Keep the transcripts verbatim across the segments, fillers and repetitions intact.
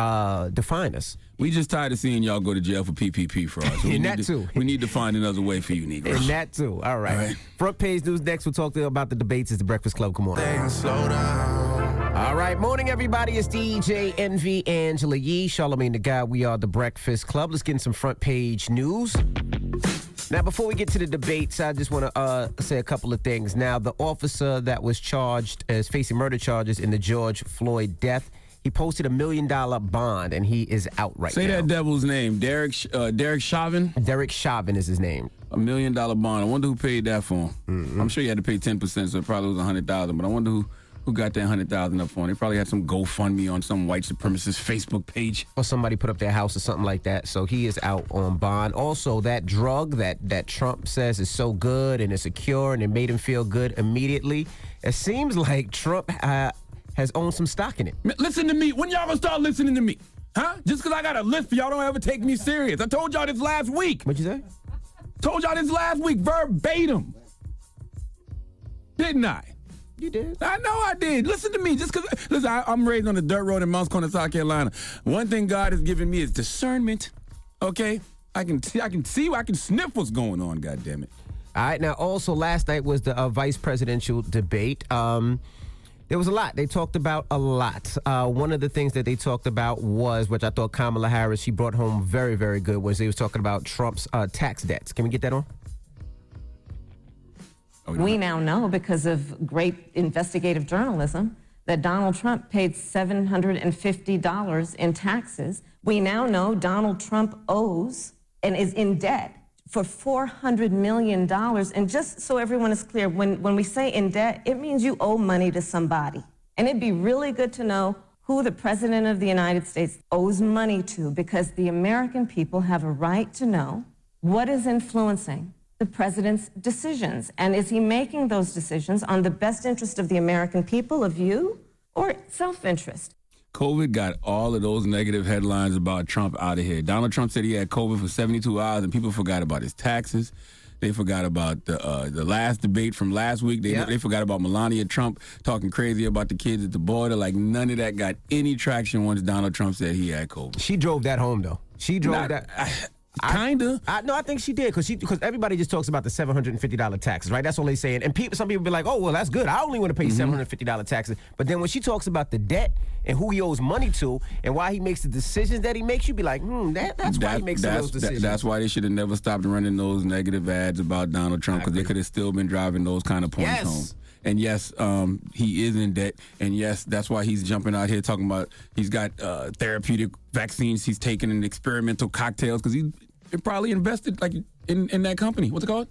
uh, define us. We just tired of seeing y'all go to jail for P P P fraud. So we And need that to, too. We need to find another way for you, Negro. And that too. All right. All right. Front page news next. We'll talk to you about the debates. It's the Breakfast Club. Come on. Slow down. All right. Morning, everybody. It's D J Envy, Angela Yee, Charlamagne the Guy. We are the Breakfast Club. Let's get in some front page news. Now, before we get to the debates, I just want to uh, say a couple of things. Now, the officer that was charged as facing murder charges in the George Floyd death, he posted a million dollar bond, and he is out right Say now. that devil's name. Derek uh, Derek Chauvin. Derek Chauvin is his name. A million dollar bond. I wonder who paid that for him. Mm-hmm. I'm sure he had to pay ten percent, so it probably was one hundred thousand dollars. But I wonder who, who got that one hundred thousand dollars up for him. They probably had some GoFundMe on some white supremacist Facebook page. Or somebody put up their house or something like that. So he is out on bond. Also, that drug that, that Trump says is so good and it's a cure and it made him feel good immediately, it seems like Trump uh, has owned some stock in it. Man, listen to me. When y'all gonna start listening to me? Huh? Just because I got a list for y'all don't ever take me serious. I told y'all this last week. What'd you say? Told y'all this last week verbatim. Didn't I? You did. I know I did. Listen to me. Just because, listen, I, I'm raised on the dirt road in Mounts Corner, South Carolina. One thing God has given me is discernment. Okay? I can see, I can see, I can sniff what's going on, goddammit. All right. Now, also last night was the uh, vice presidential debate. Um, there was a lot. They talked about a lot. Uh, one of the things that they talked about was, which I thought Kamala Harris, she brought home very, very good, was they was talking about Trump's uh, tax debts. Can we get that on? Oh, We now know, because of great investigative journalism, that Donald Trump paid seven hundred fifty dollars in taxes. We now know Donald Trump owes and is in debt for four hundred million dollars. And just so everyone is clear, when, when we say in debt, it means you owe money to somebody. And it'd be really good to know who the President of the United States owes money to, because the American people have a right to know what is influencing the president's decisions. And is he making those decisions on the best interest of the American people, of you, or self-interest? COVID got all of those negative headlines about Trump out of here. Donald Trump said he had COVID for seventy-two hours, and people forgot about his taxes. They forgot about the uh, the last debate from last week. They, yeah. they forgot about Melania Trump talking crazy about the kids at the border. Like, none of that got any traction once Donald Trump said he had COVID. She drove that home, though. She drove Not- that. I, Kinda. I, no, I think she did, because she because everybody just talks about the seven hundred fifty dollars taxes, right? That's all they saying. And people, some people be like, oh, well, that's good. I only want to pay Mm-hmm. seven hundred fifty dollars taxes. But then when she talks about the debt and who he owes money to and why he makes the decisions that he makes, you be like, hmm, that, that's why he That- makes some of that's, those that- decisions. that's why they should have never stopped running those negative ads about Donald Trump, because they could have still been driving those kind of points Yes. home. And yes, um, he is in debt. And yes, that's why he's jumping out here talking about he's got uh, therapeutic vaccines he's taking and experimental cocktails, because he probably invested like in, in that company. What's it called?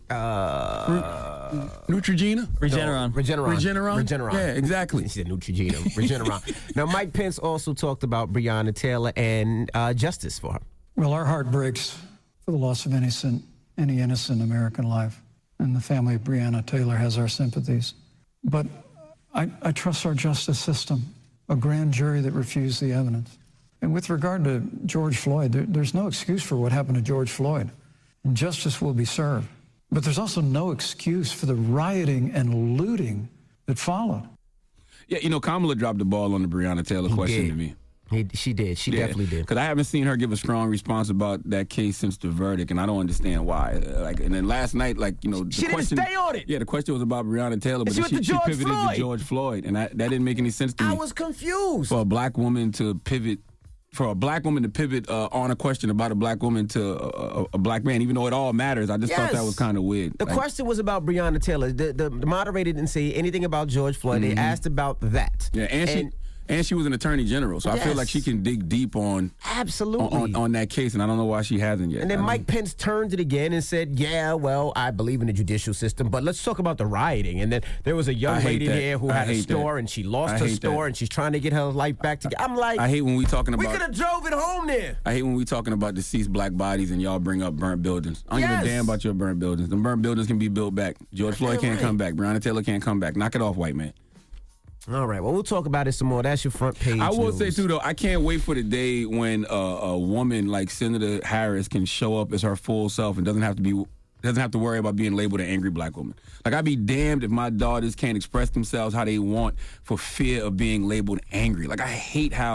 Uh, Neutrogena? Regeneron. Regeneron. Regeneron? Regeneron. Yeah, exactly. She said Neutrogena. Regeneron. Now, Mike Pence also talked about Breonna Taylor and uh, justice for her. Well, our heart breaks for the loss of innocent, any innocent American life. And the family of Breonna Taylor has our sympathies. But I, I trust our justice system, a grand jury that refused the evidence. And with regard to George Floyd, there, there's no excuse for what happened to George Floyd. And justice will be served. But there's also no excuse for the rioting and looting that followed. Yeah, you know, Kamala dropped the ball on the Breonna Taylor He question did. to me. He, she did. She definitely did. Because I haven't seen her give a strong response about that case since the verdict, and I don't understand why. Uh, Like, and then last night, like, you know, the She didn't question, stay on it. Yeah, the question was about Breonna Taylor, but she then went she, to she George pivoted Floyd. to George Floyd, and that, that didn't make any sense to me. I was confused. For a black woman to pivot, for a black woman to pivot uh, on a question about a black woman to a, a, a black man, even though it all matters, I just thought that Yes. was kind of weird. The Like, question was about Breonna Taylor. The, the, the moderator didn't say anything about George Floyd. They asked about that. yeah, and, she and she was an attorney general, so I feel Yes. like she can dig deep on Absolutely. on, on that case, and I don't know why she hasn't yet. And then I don't- Mike Pence turned it again and said, yeah, well, I believe in the judicial system, but let's talk about the rioting. And then there was a young I hate lady that. there who I had a hate store that. and she lost I her hate store that. and she's trying to get her life back together. I'm like, I hate when we talking we about. could have drove it home there. I hate when we talking about deceased black bodies and y'all bring up burnt buildings. I don't Yes. give a damn about your burnt buildings. Them burnt buildings can be built back. George Floyd You're can't right. come back. Breonna Taylor can't come back. Knock it off, white man. All right, well, we'll talk about it some more. That's your front page I will news. say, too, though, I can't wait for the day when uh, a woman like Senator Harris can show up as her full self and doesn't have to be doesn't have to worry about being labeled an angry black woman. Like, I'd be damned if my daughters can't express themselves how they want for fear of being labeled angry. Like, I hate how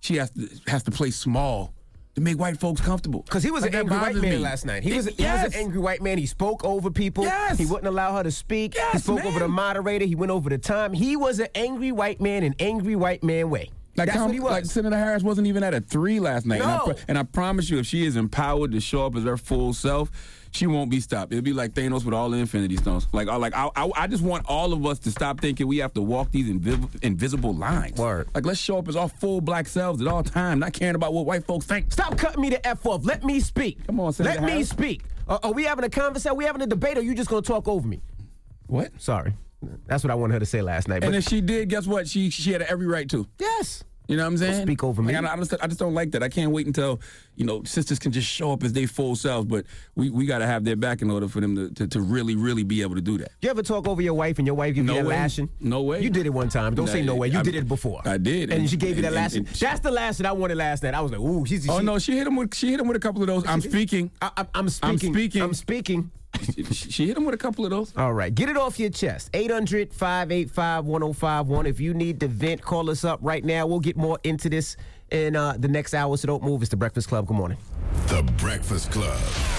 she has to has to play small to make white folks comfortable. Because he was Like, an that angry white bothers man me. last night. He was, It- he was yes. an angry white man. He spoke over people. Yes. He wouldn't allow her to speak. Yes, he spoke man. over the moderator. He went over the time. He was an angry white man in angry white man way. Like, That's Tom- what he was. like Senator Harris wasn't even at a three last night. And, I No. pro- and I promise you, if she is empowered to show up as her full self, she won't be stopped. It'll be like Thanos with all the Infinity Stones. Like, I, like I, I, I just want all of us to stop thinking we have to walk these invi- invisible lines. Word. Like, let's show up as our full black selves at all times, not caring about what white folks think. Stop cutting me the F off. Let me speak. Come on, Senator Let me Harris. speak. Uh, are we having a conversation? Are we having a debate, or are you just going to talk over me? What? Sorry. That's what I wanted her to say last night. And But if she did, guess what? She she had every right to. yes. You know what I'm saying? speak over me. Like, I, I, just, I just don't like that. I can't wait until, you know, sisters can just show up as their full selves, but we, we got to have their back in order for them to, to, to really, really be able to do that. You ever talk over your wife and your wife give No you that way. lashing? No way. You did it one time. Don't Nah, say no way. You I- did it before. I did. And, And- she gave you that and- lashing. and- and- That's the lashing I wanted last night. I was like, ooh, she's. Oh, she, no, she hit him with she hit him with a couple of those. I'm speaking. I, I, I'm speaking. speaking. I'm speaking. she, she hit him with a couple of those. All right, get it off your chest. eight hundred, five eight five, one oh five one. If you need to vent, call us up right now. We'll get more into this in uh, the next hour, so don't move. It's The Breakfast Club. Good morning. The Breakfast Club.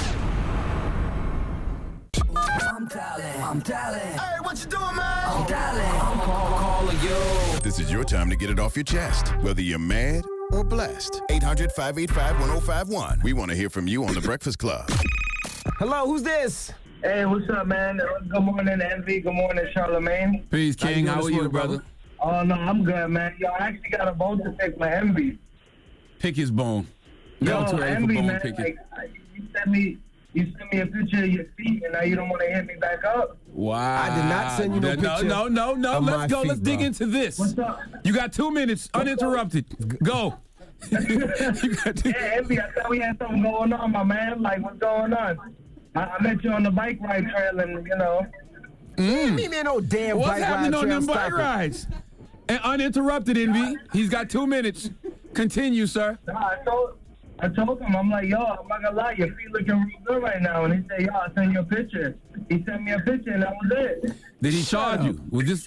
I'm dialing. I'm dialing. Hey, what you doing, man? I'm dialing. I'm call, calling you. This is your time to get it off your chest, whether you're mad or blessed. eight hundred, five eight five, one oh five one. We want to hear from you on The Breakfast Club. Hello, who's this? Hey, what's up, man? Good morning, Envy. Good morning, Charlemagne. Peace, King. How you How, doing are this you, morning, brother? brother? Oh, no, I'm good, man. Yo, I actually got a vote to pick my Envy. Pick his bone. Yo, Go to early for Envy, bone man, picking. like, you sent me... You sent me a picture of your feet, and now you don't want to hit me back up. Wow. I did not send you no no, picture No, no, no. of my Let's go. feet, Let's dig bro. into this. What's up? You got two minutes, uninterrupted. Go. You got two- Yeah, Envy, I thought we had something going on, my man. Like, what's going on? I, I met you on the bike ride trail, and, you know... Mm. Me, man, no damn What's bike happening ride on trail. them Stop bike it. rides? And uninterrupted, Envy. He's got two minutes. Continue, sir. Nah, I told, I told him, I'm like, yo, I'm not gonna lie, your feet looking real good right now. And he said, yo, I'll send you a picture. He sent me a picture, and that was it. Did he charge you? Was this?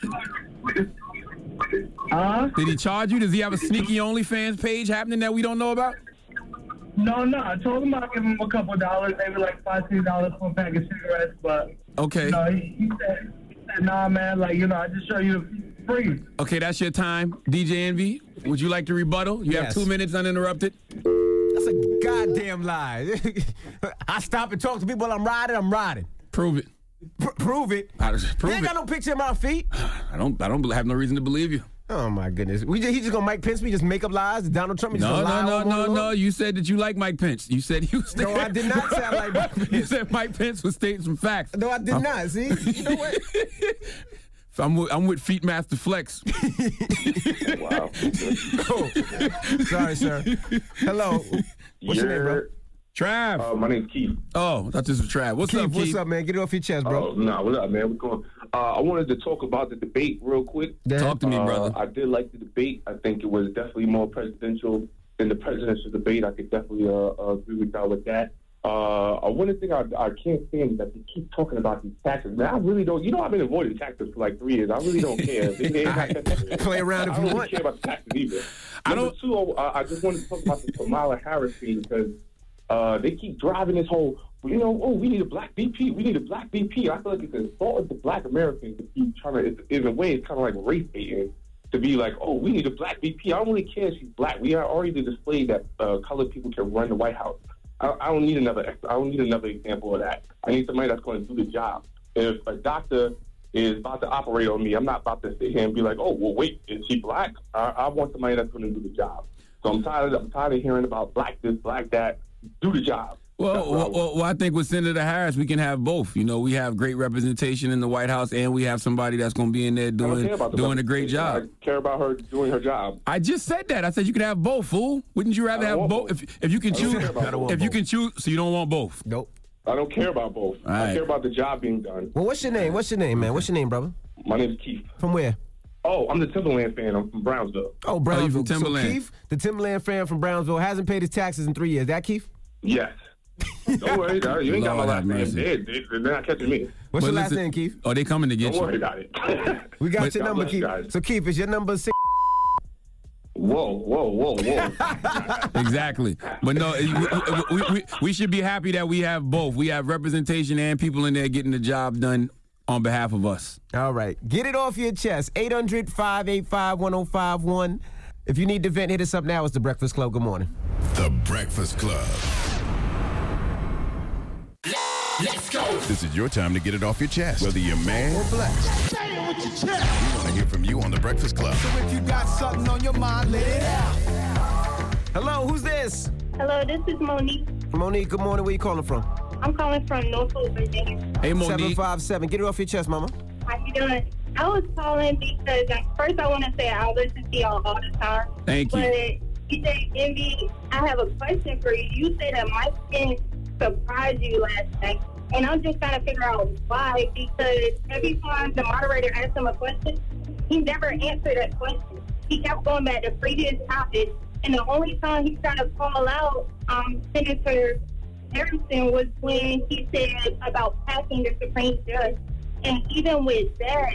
Huh? Did he charge you? Does he have a sneaky OnlyFans page happening that we don't know about? No, no, I told him I'd give him a couple of dollars, maybe like five, six dollars for a pack of cigarettes, but, Okay. you know, he, he, said, he said, nah, man, like, you know, I just show you the feet free. Okay, that's your time. D J Envy, would you like to rebuttal? You Yes. have two minutes uninterrupted. That's a goddamn lie. I stop and talk to people. I'm riding. I'm riding. Prove it. Pr- prove it. I just prove you ain't it. got no picture of my feet. I don't. I don't have no reason to believe you. Oh my goodness. We just, he just gonna Mike Pence me, just make up lies. Donald Trump. He just No, gonna lie no, no, over no, and no. over? You said that you like Mike Pence. You said you. No, I did not say I like Mike Pence. You said Mike Pence was stating some facts. No, I did I'm- not. See, you know what? I'm with, I'm with Feet Master Flex. Wow. Oh, sorry, sir. Hello. What's your name, bro? Trav. Uh, my name's Keith. Oh, I thought this was Trav. What's Keith, up, what's Keith? up, man? Get it off your chest, Oh, bro. nah, what up, man? What's going on? Uh, I wanted to talk about the debate real quick. Talk to me, Uh, brother. I did like the debate. I think it was definitely more presidential than the presidential debate. I could definitely uh, uh, agree with y'all with that. Uh, one thing I, I can't stand is that they keep talking about these taxes. Man, I really don't. You know, I've been avoiding taxes for like three years. I really don't care. They, they ain't Play around if I you don't want. really care about the taxes either. I Number don't- two, uh, I just wanted to talk about the Kamala Harris thing because uh, they keep driving this whole, well, you know, oh, we need a black V P. We need a black V P. I feel like it's an assault of the black Americans to keep trying to, it's, in a way, it's kind of like race baiting to be like, oh, we need a black V P. I don't really care if she's black. We are already displayed that uh, colored people can run the White House. I, I don't need another. I don't need another example of that. I need somebody that's going to do the job. If a doctor is about to operate on me, I'm not about to sit here and be like, oh, well, wait, is she black? I, I want somebody that's going to do the job. So I'm tired. Of, I'm tired of hearing about black this, black that. Do the job. That's Well, what I well, well, well, I think with Senator Harris, we can have both. You know, we have great representation in the White House, and we have somebody that's going to be in there I don't doing care about the doing a great job. I care about her doing her job. I just said that. I said you could have both, fool. Wouldn't you rather I have don't both? want If if you can I don't choose, care about both. if you can choose, so you don't want both. Nope. I don't care about both. All I right. care about the job being done. Well, what's your name? What's your name, man? What's your name, brother? My name's Keith. From where? Oh, I'm the Timberland fan. I'm from Brownsville. Oh, Brownsville. from Timberland. So Keith, the Timberland fan from Brownsville, hasn't paid his taxes in three years. That Keith? Yes. Don't worry, dog. You ain't got my Lord last have name. mercy. They, they, they're not catching me. What's But your last listen- name, Keith? Oh, they coming to get Don't you. worry about it. We got But- your God number, bless Keith. you guys. So Keith, is your number six? Whoa, whoa, whoa, whoa. Exactly. But no, we, we, we, we should be happy that we have both. We have representation and people in there getting the job done on behalf of us. All right. Get it off your chest. eight hundred, five eight five, one oh five one. If you need to vent, hit us up now. It's The Breakfast Club. Good morning. The Breakfast Club. Let's go. This is your time to get it off your chest, whether you're mad or blessed. Say it with your chest. We want to hear from you on The Breakfast Club. So if you got something on your mind, let it out. Hello, who's this? Hello, this is Monique. Monique, good morning. Where you calling from? I'm calling from Norfolk, Virginia. Hey, Monique. seven five seven. Get it off your chest, mama. How you doing? I was calling because uh, first I want to say I listen to y'all all the time. Thank you. But you say, Envy, I have a question for you. You said that Mike Pence surprised you last night. And I'm just trying to figure out why, because every time the moderator asked him a question, he never answered that question. He kept going back to previous topics, and the only time he tried to call out um, Senator Harrison was when he said about passing the Supreme Judge. And even with that,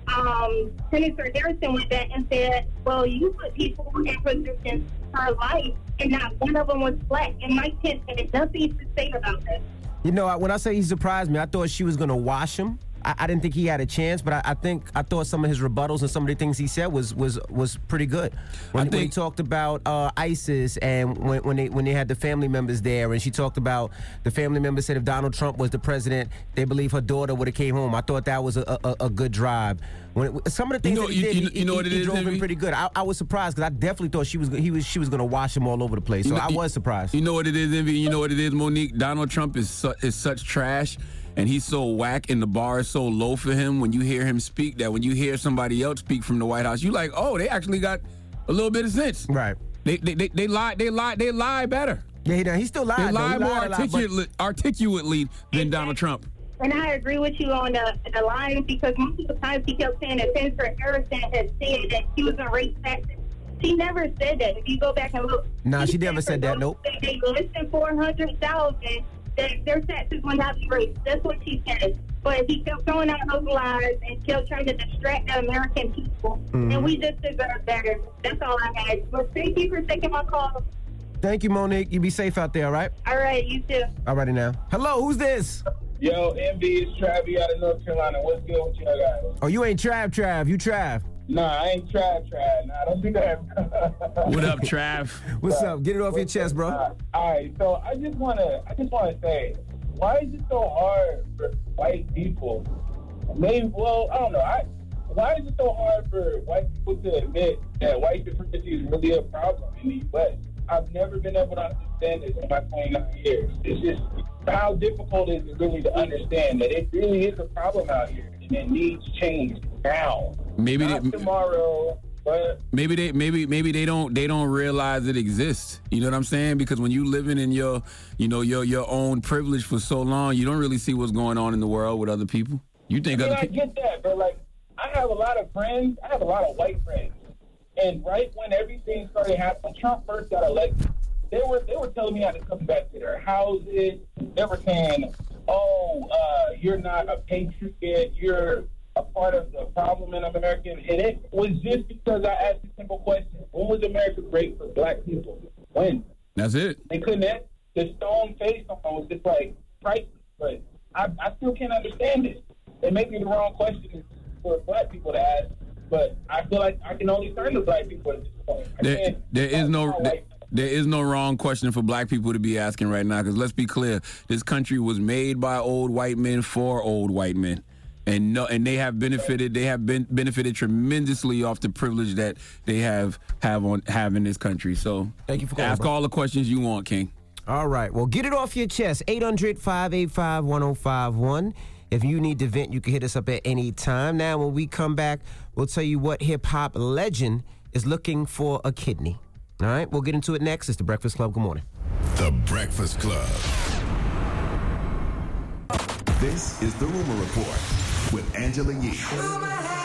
um, Senator Harrison went back and said, well, you put people in positions for life, and not one of them was black. And Mike Pence had nothing to say about that. You know, when I say he surprised me, I thought she was going to wash him. I, I didn't think he had a chance, but I, I think I thought some of his rebuttals and some of the things he said was was was pretty good. When, when he talked about uh, ISIS and when, when they when they had the family members there, and she talked about the family members said if Donald Trump was the president, they believe her daughter would have came home. I thought that was a a, a good drive. When some of the things You know- that he you- did, you- he, you know he, what it he is, drove him Envy? pretty good. I, I was surprised because I definitely thought she was he was she was going to wash him all over the place. So You know- I was surprised. You know what it is, Envy? You know what it is, Monique? Donald Trump is su- is such trash, and he's so whack, and the bar is so low for him when you hear him speak that when you hear somebody else speak from the White House, you like, oh, they actually got a little bit of sense. Right. They they they, they lie they lie they lie better. Yeah, he, he still lied. They though. lie He more lied a lot, but- articulately, articulately than Donald Trump. And I agree with you on the, the line because most of the times he kept saying that Senator Harrison had said that she was a race taxes. She never said that. If you go back and look. Nah, she never said that, nope. They, they listed four hundred thousand that their taxes would not be raised. That's what she said. But he kept throwing out those lies and kept trying to distract the American people. Mhm. And we just deserve better. That's all I had. But thank you for taking my call. Thank you, Monique. You be safe out there, all right? All right, you too. All righty now. Hello, who's this? Yo, M B, it's Travi out of North Carolina. What's good with y'all guys? Oh, you ain't Trav Trav. You Trav. Nah, I ain't Trav Trav. Nah, don't do that. What up, Trav? What's up? Get it off your chest, bro. Uh, all right, so I just wanna, I just wanna say, why is it so hard for white people? Maybe, well, I don't know. I, why is it so hard for white people to admit that white supremacy is really a problem in the U S? I've never been able to understand this in my twenty-nine years. It's just how difficult is it really to understand that it really is a problem out here and it needs change now. Maybe Not they- tomorrow, but Maybe they maybe maybe they don't they don't realize it exists. You know what I'm saying? Because when you living in your you know your your own privilege for so long, you don't really see what's going on in the world with other people. You think I mean, other I people. get that, but like, I have a lot of friends. I have a lot of white friends, and right when everything started happening, Trump first got elected. They were they were telling me how to come back to their houses. They were saying, "Oh, uh, you're not a patriot. You're a part of the problem in America." And it was just because I asked a simple question: when was America great for black people? When? That's it. They couldn't answer. The stone face on was just like priceless. But I, I still can't understand it. It may be the wrong question for black people to ask, but I feel like I can only turn to black people at this point. I There, can't there is talk no about there, white there is no wrong question for black people to be asking right now. Because let's be clear, this country was made by old white men for old white men, and no, and they have benefited. They have been benefited tremendously off the privilege that they have have on have in this country. So thank you for calling, ask bro. all the questions you want, King. All right. Well, get it off your chest. eight hundred, five eight five, one oh five one. If you need to vent, you can hit us up at any time. Now, when we come back, we'll tell you what hip-hop legend is looking for a kidney. All right? We'll get into it next. It's The Breakfast Club. Good morning. The Breakfast Club. This is The Rumor Report with Angela Yee. On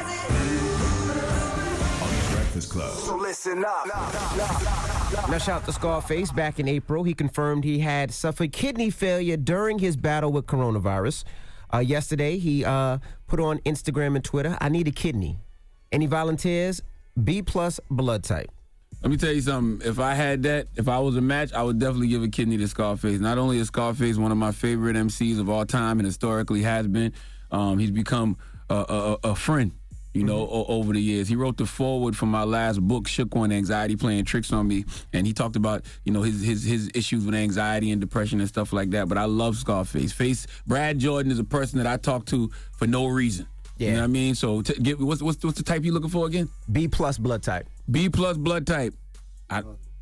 The Breakfast Club. So listen up. Now, shout out to Scarface. Back in April, he confirmed he had suffered kidney failure during his battle with coronavirus. Uh, yesterday, he uh, put on Instagram and Twitter, "I need a kidney. Any volunteers? B plus blood type." Let me tell you something. If I had that, if I was a match, I would definitely give a kidney to Scarface. Not only is Scarface one of my favorite M Cs of all time and historically has been, um, he's become a, a, a friend, you know, mm-hmm. o- over the years. He wrote the foreword for my last book, Shook One, Anxiety Playing Tricks on Me. And he talked about, you know, his, his, his issues with anxiety and depression and stuff like that. But I love Scarface. Face Brad Jordan is a person that I talk to for no reason. Yeah. You know what I mean? So t- get, what's, what's, what's the type you looking for again? B plus blood type. B plus blood type. I,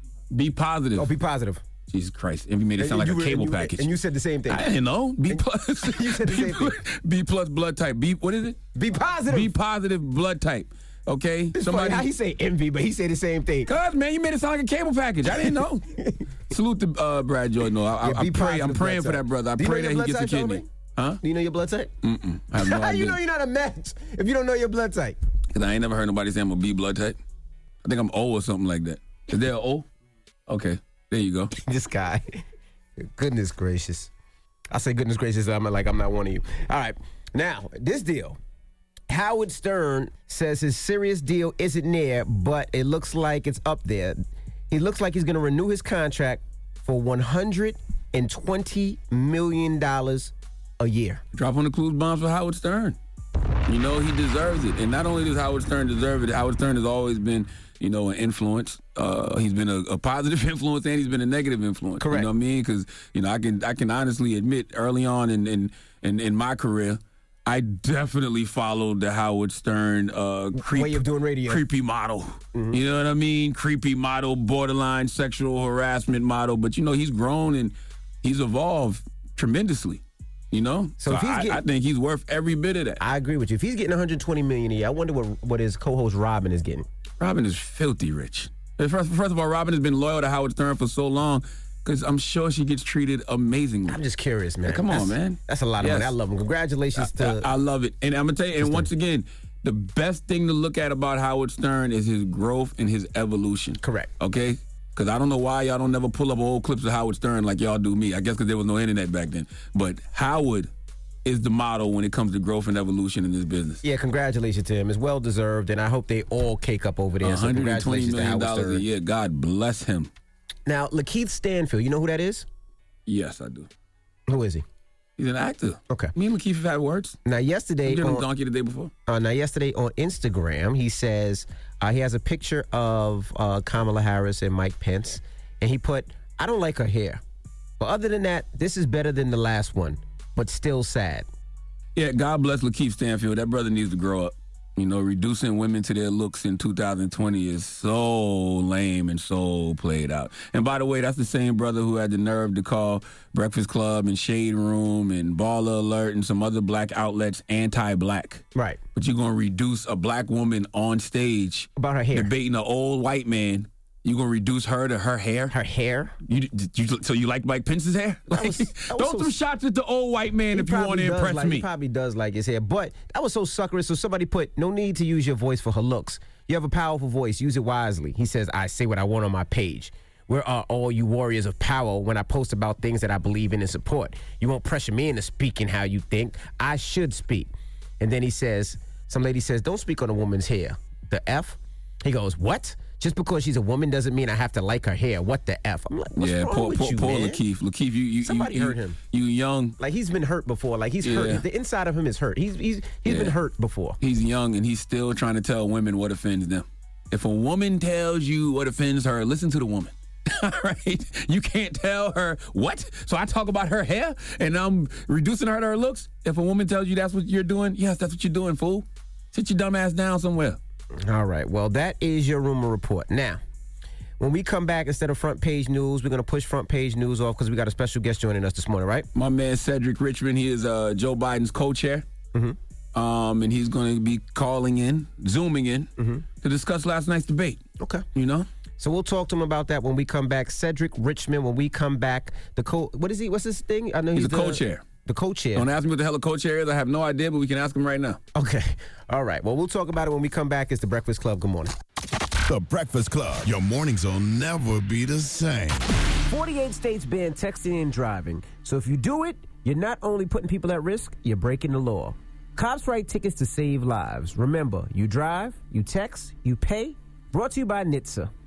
B positive. Oh, B positive. Jesus Christ. And you made it sound like you a were, cable and you, package. And you said the same thing. I didn't know. B plus. You said the B same plus, thing. B plus blood type. B, what is it? B positive. B positive blood type. Okay? It's Somebody, funny how he say envy, but he said the same thing. God, man, you made it sound like a cable package. I didn't know. Salute to uh, Brad Jordan. No, I, Yeah, I, I pray, I'm praying for type. that brother. I Do you pray know that your he gets a blood type, kidney. Shelby? Huh? Do you know your blood type? Mm-mm. I have no How idea. you know you're not a match if you don't know your blood type? Because I ain't never heard nobody say I'm a B blood type. I think I'm O or something like that. Is there an O? Okay. There you go. This guy. Goodness gracious. I say goodness gracious, I'm like I'm not one of you. All right. Now, this deal. Howard Stern says his serious deal isn't near, but it looks like it's up there. He looks like he's going to renew his contract for one hundred twenty million dollars a year. Drop on the clues bombs for Howard Stern. You know, he deserves it. And not only does Howard Stern deserve it, Howard Stern has always been, you know, an influence. Uh, he's been a, a positive influence and he's been a negative influence. Correct. You know what I mean? Because, you know, I can I can honestly admit early on in, in, in, in my career, I definitely followed the Howard Stern uh, creep, way of doing radio. Creepy model. Mm-hmm. You know what I mean? Creepy model, borderline sexual harassment model. But, you know, he's grown and he's evolved tremendously. You know? So, So, if he's I, getting, I think he's worth every bit of that. I agree with you. If he's getting one hundred twenty million dollars a year, I wonder what, what his co-host Robin is getting. Robin is filthy rich. First, first of all, Robin has been loyal to Howard Stern for so long because I'm sure she gets treated amazingly. I'm just curious, man. Yeah, come that's, on, man. That's a lot of Yes. money. I love him. Congratulations I, to... I, I love it. And I'm going to tell you, and once again, the best thing to look at about Howard Stern is his growth and his evolution. Correct. Okay? Because I don't know why y'all don't never pull up old clips of Howard Stern like y'all do me. I guess because there was no internet back then. But Howard is the model when it comes to growth and evolution in this business. Yeah, congratulations to him. It's well deserved, and I hope they all cake up over there. one hundred twenty so congratulations to million Howard dollars Stern. a year. God bless him. Now, Lakeith Stanfield, you know who that is? Yes, I do. Who is he? He's an actor. Okay. Me and Lakeith have had words. Now, yesterday, You did him on, donkey the day before. uh, now yesterday on Instagram, he says uh, he has a picture of uh, Kamala Harris and Mike Pence, and he put, "I don't like her hair, but other than that, this is better than the last one, but still sad." Yeah, God bless Lakeith Stanfield. That brother needs to grow up. You know, reducing women to their looks in two thousand twenty is so lame and so played out. And by the way, that's the same brother who had the nerve to call Breakfast Club and Shade Room and Baller Alert and some other black outlets anti-black. Right. But you're going to reduce a black woman on stage about her hair, debating an old white man. You're going to reduce her to her hair? Her hair? You, you, so you like Mike Pence's hair? Like, was- that was throw so- some shots at the old white man He if you want probably to does impress like, me. He probably does like his hair, but that was so suckerous. So somebody put, "No need to use your voice for her looks. You have a powerful voice. Use it wisely." He says, "I say what I want on my page. Where are all you warriors of power when I post about things that I believe in and support? You won't pressure me into speaking how you think. I should speak." And then he says, some lady says, "Don't speak on a woman's hair." The F? He goes, "What? Just because she's a woman doesn't mean I have to like her hair. What the F?" I'm like, what's yeah, wrong poor, with poor, you, poor man? Lakeith. Lakeith, you, you, Somebody you, hurt you, him. You young. Like, he's been hurt before. Like, he's Yeah. hurt. The inside of him is hurt. He's he's he's Yeah. been hurt before. He's young and he's still trying to tell women what offends them. If a woman tells you what offends her, listen to the woman. All right? You can't tell her what? So I talk about her hair and I'm reducing her to her looks? If a woman tells you that's what you're doing, yes, that's what you're doing, fool. Sit your dumb ass down somewhere. All right. Well, that is your rumor report. Now, when we come back, instead of front page news, we're going to push front page news off because we got a special guest joining us this morning, right? My man Cedric Richmond, he is uh, Joe Biden's co-chair. Mm-hmm. Um, and he's going to be calling in, zooming in, mm-hmm. to discuss last night's debate. Okay. You know? So we'll talk to him about that when we come back. Cedric Richmond, when we come back, the co what is he? What's his thing? I know He's he's, a the co-chair. The co-chair. Don't ask me what the hell a co-chair is. I have no idea, but we can ask him right now. Okay. All right. Well, we'll talk about it when we come back. It's The Breakfast Club. Good morning. The Breakfast Club. Your mornings will never be the same. forty-eight states ban texting and driving. So if you do it, you're not only putting people at risk, you're breaking the law. Cops write tickets to save lives. Remember, you drive, you text, you pay. Brought to you by N H T S A.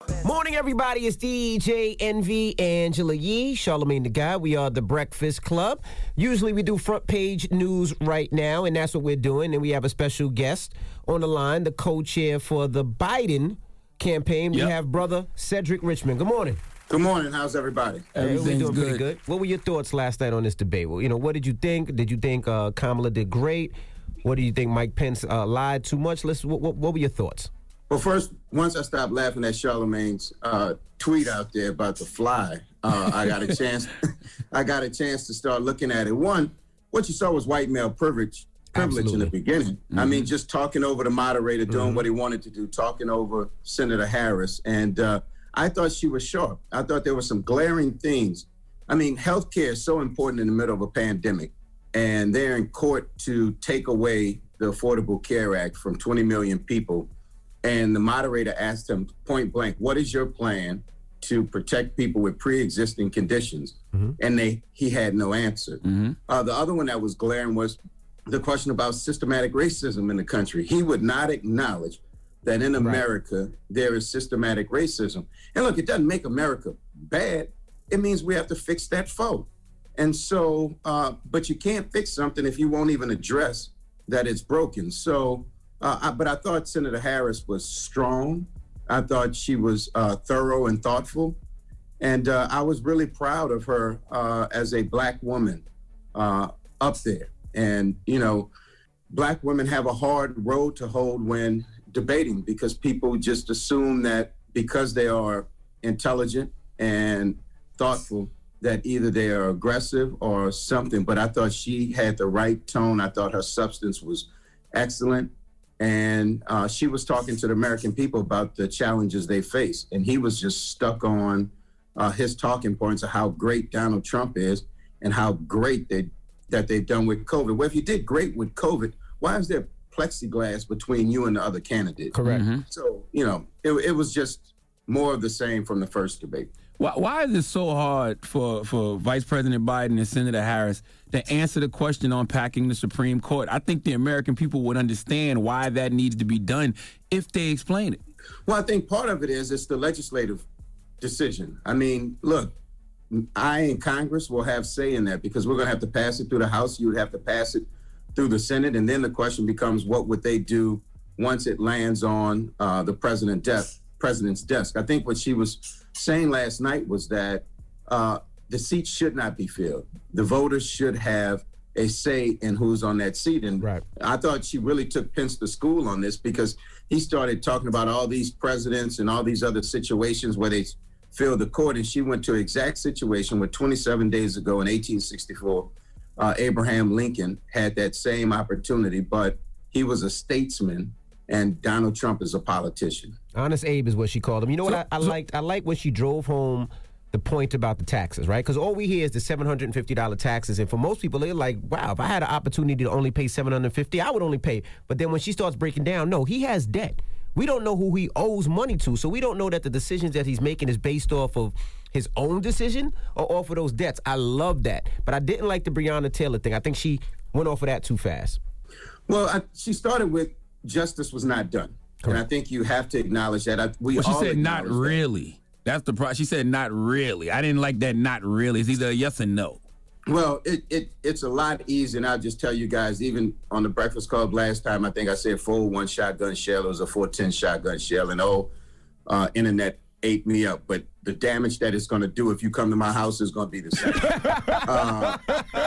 Morning, everybody. It's D J Envy, Angela Yee, Charlamagne the Guy. We are the Breakfast Club. Usually we do front page news right now, and that's what we're doing. And we have a special guest on the line, the co-chair for the Biden campaign. We Yep. have brother Cedric Richmond. Good morning. Good morning. How's everybody? Hey, we're doing pretty good. What were your thoughts last night on this debate? Well, you know, what did you think? Did you think uh, Kamala did great? What do you think Mike Pence uh, lied too much? Let's. What, what, what were your thoughts? Well, first, once I stopped laughing at Charlamagne's uh, tweet out there about the fly, uh, I got a chance. I got a chance to start looking at it. One, what you saw was white male privilege, privilege in the beginning. Mm-hmm. I mean, just talking over the moderator, doing Mhm. what he wanted to do, talking over Senator Harris, and uh, I thought she was sharp. I thought there were some glaring things. I mean, healthcare is so important in the middle of a pandemic, and they're in court to take away the Affordable Care Act from twenty million people. And the moderator asked him point blank, what is your plan to protect people with pre-existing conditions? Mm-hmm. And they he had no answer. Uh, the other one that was glaring was the question about systematic racism in the country. He would not acknowledge that in America, there is systematic racism. And look, it doesn't make America bad. It means we have to fix that foe. And so, uh, but you can't fix something if you won't even address that it's broken. So, Uh, I, but I thought Senator Harris was strong. I thought she was uh, thorough and thoughtful. And uh, I was really proud of her uh, as a Black woman uh, up there. And, you know, Black women have a hard road to hold when debating because people just assume that because they are intelligent and thoughtful, that either they are aggressive or something. But I thought she had the right tone. I thought her substance was excellent. And uh, she was talking to the American people about the challenges they face. And he was just stuck on uh, his talking points of how great Donald Trump is and how great they, that they've done with COVID. Well, if you did great with COVID, why is there plexiglass between you and the other candidate? Correct. Mm-hmm. So, you know, it, it was just more of the same from the first debate. Why, why is it so hard for, for Vice President Biden and Senator Harris to answer the question on packing the Supreme Court? I think the American people would understand why that needs to be done if they explain it. Well, I think part of it is it's the legislative decision. I mean, look, I in Congress will have say in that because we're going to have to pass it through the House. You would have to pass it through the Senate. And then the question becomes, what would they do once it lands on uh, the president desk, president's desk? I think what she was saying last night was that uh, the seat should not be filled. The voters should have a say in who's on that seat. And right. I thought she really took Pence to school on this because he started talking about all these presidents and all these other situations where they filled the court. And she went to an exact situation where twenty-seven days ago in eighteen sixty-four, uh, Abraham Lincoln had that same opportunity, but he was a statesman and Donald Trump is a politician. Honest Abe is what she called him. You know what I, I liked? I liked when she drove home the point about the taxes, right? Because all we hear is the seven hundred fifty dollars taxes. And for most people, they're like, wow, if I had an opportunity to only pay seven hundred fifty dollars, I would only pay. But then when she starts breaking down, no, he has debt. We don't know who he owes money to. So we don't know that the decisions that he's making is based off of his own decision or off of those debts. I love that. But I didn't like the Breonna Taylor thing. I think she went off of that too fast. Well, I, she started with justice was not done. Correct. And I think you have to acknowledge that. I, we well, she all said not that. really. That's the problem. She said not really. I didn't like that not really. It's either a yes or no. Well, it, it it's a lot easier, and I'll just tell you guys, even on the Breakfast Club last time, I think I said four oh one shotgun shell. It was a four ten shotgun shell, and oh, uh, internet ate me up. But the damage that it's going to do if you come to my house is going to be the same. uh,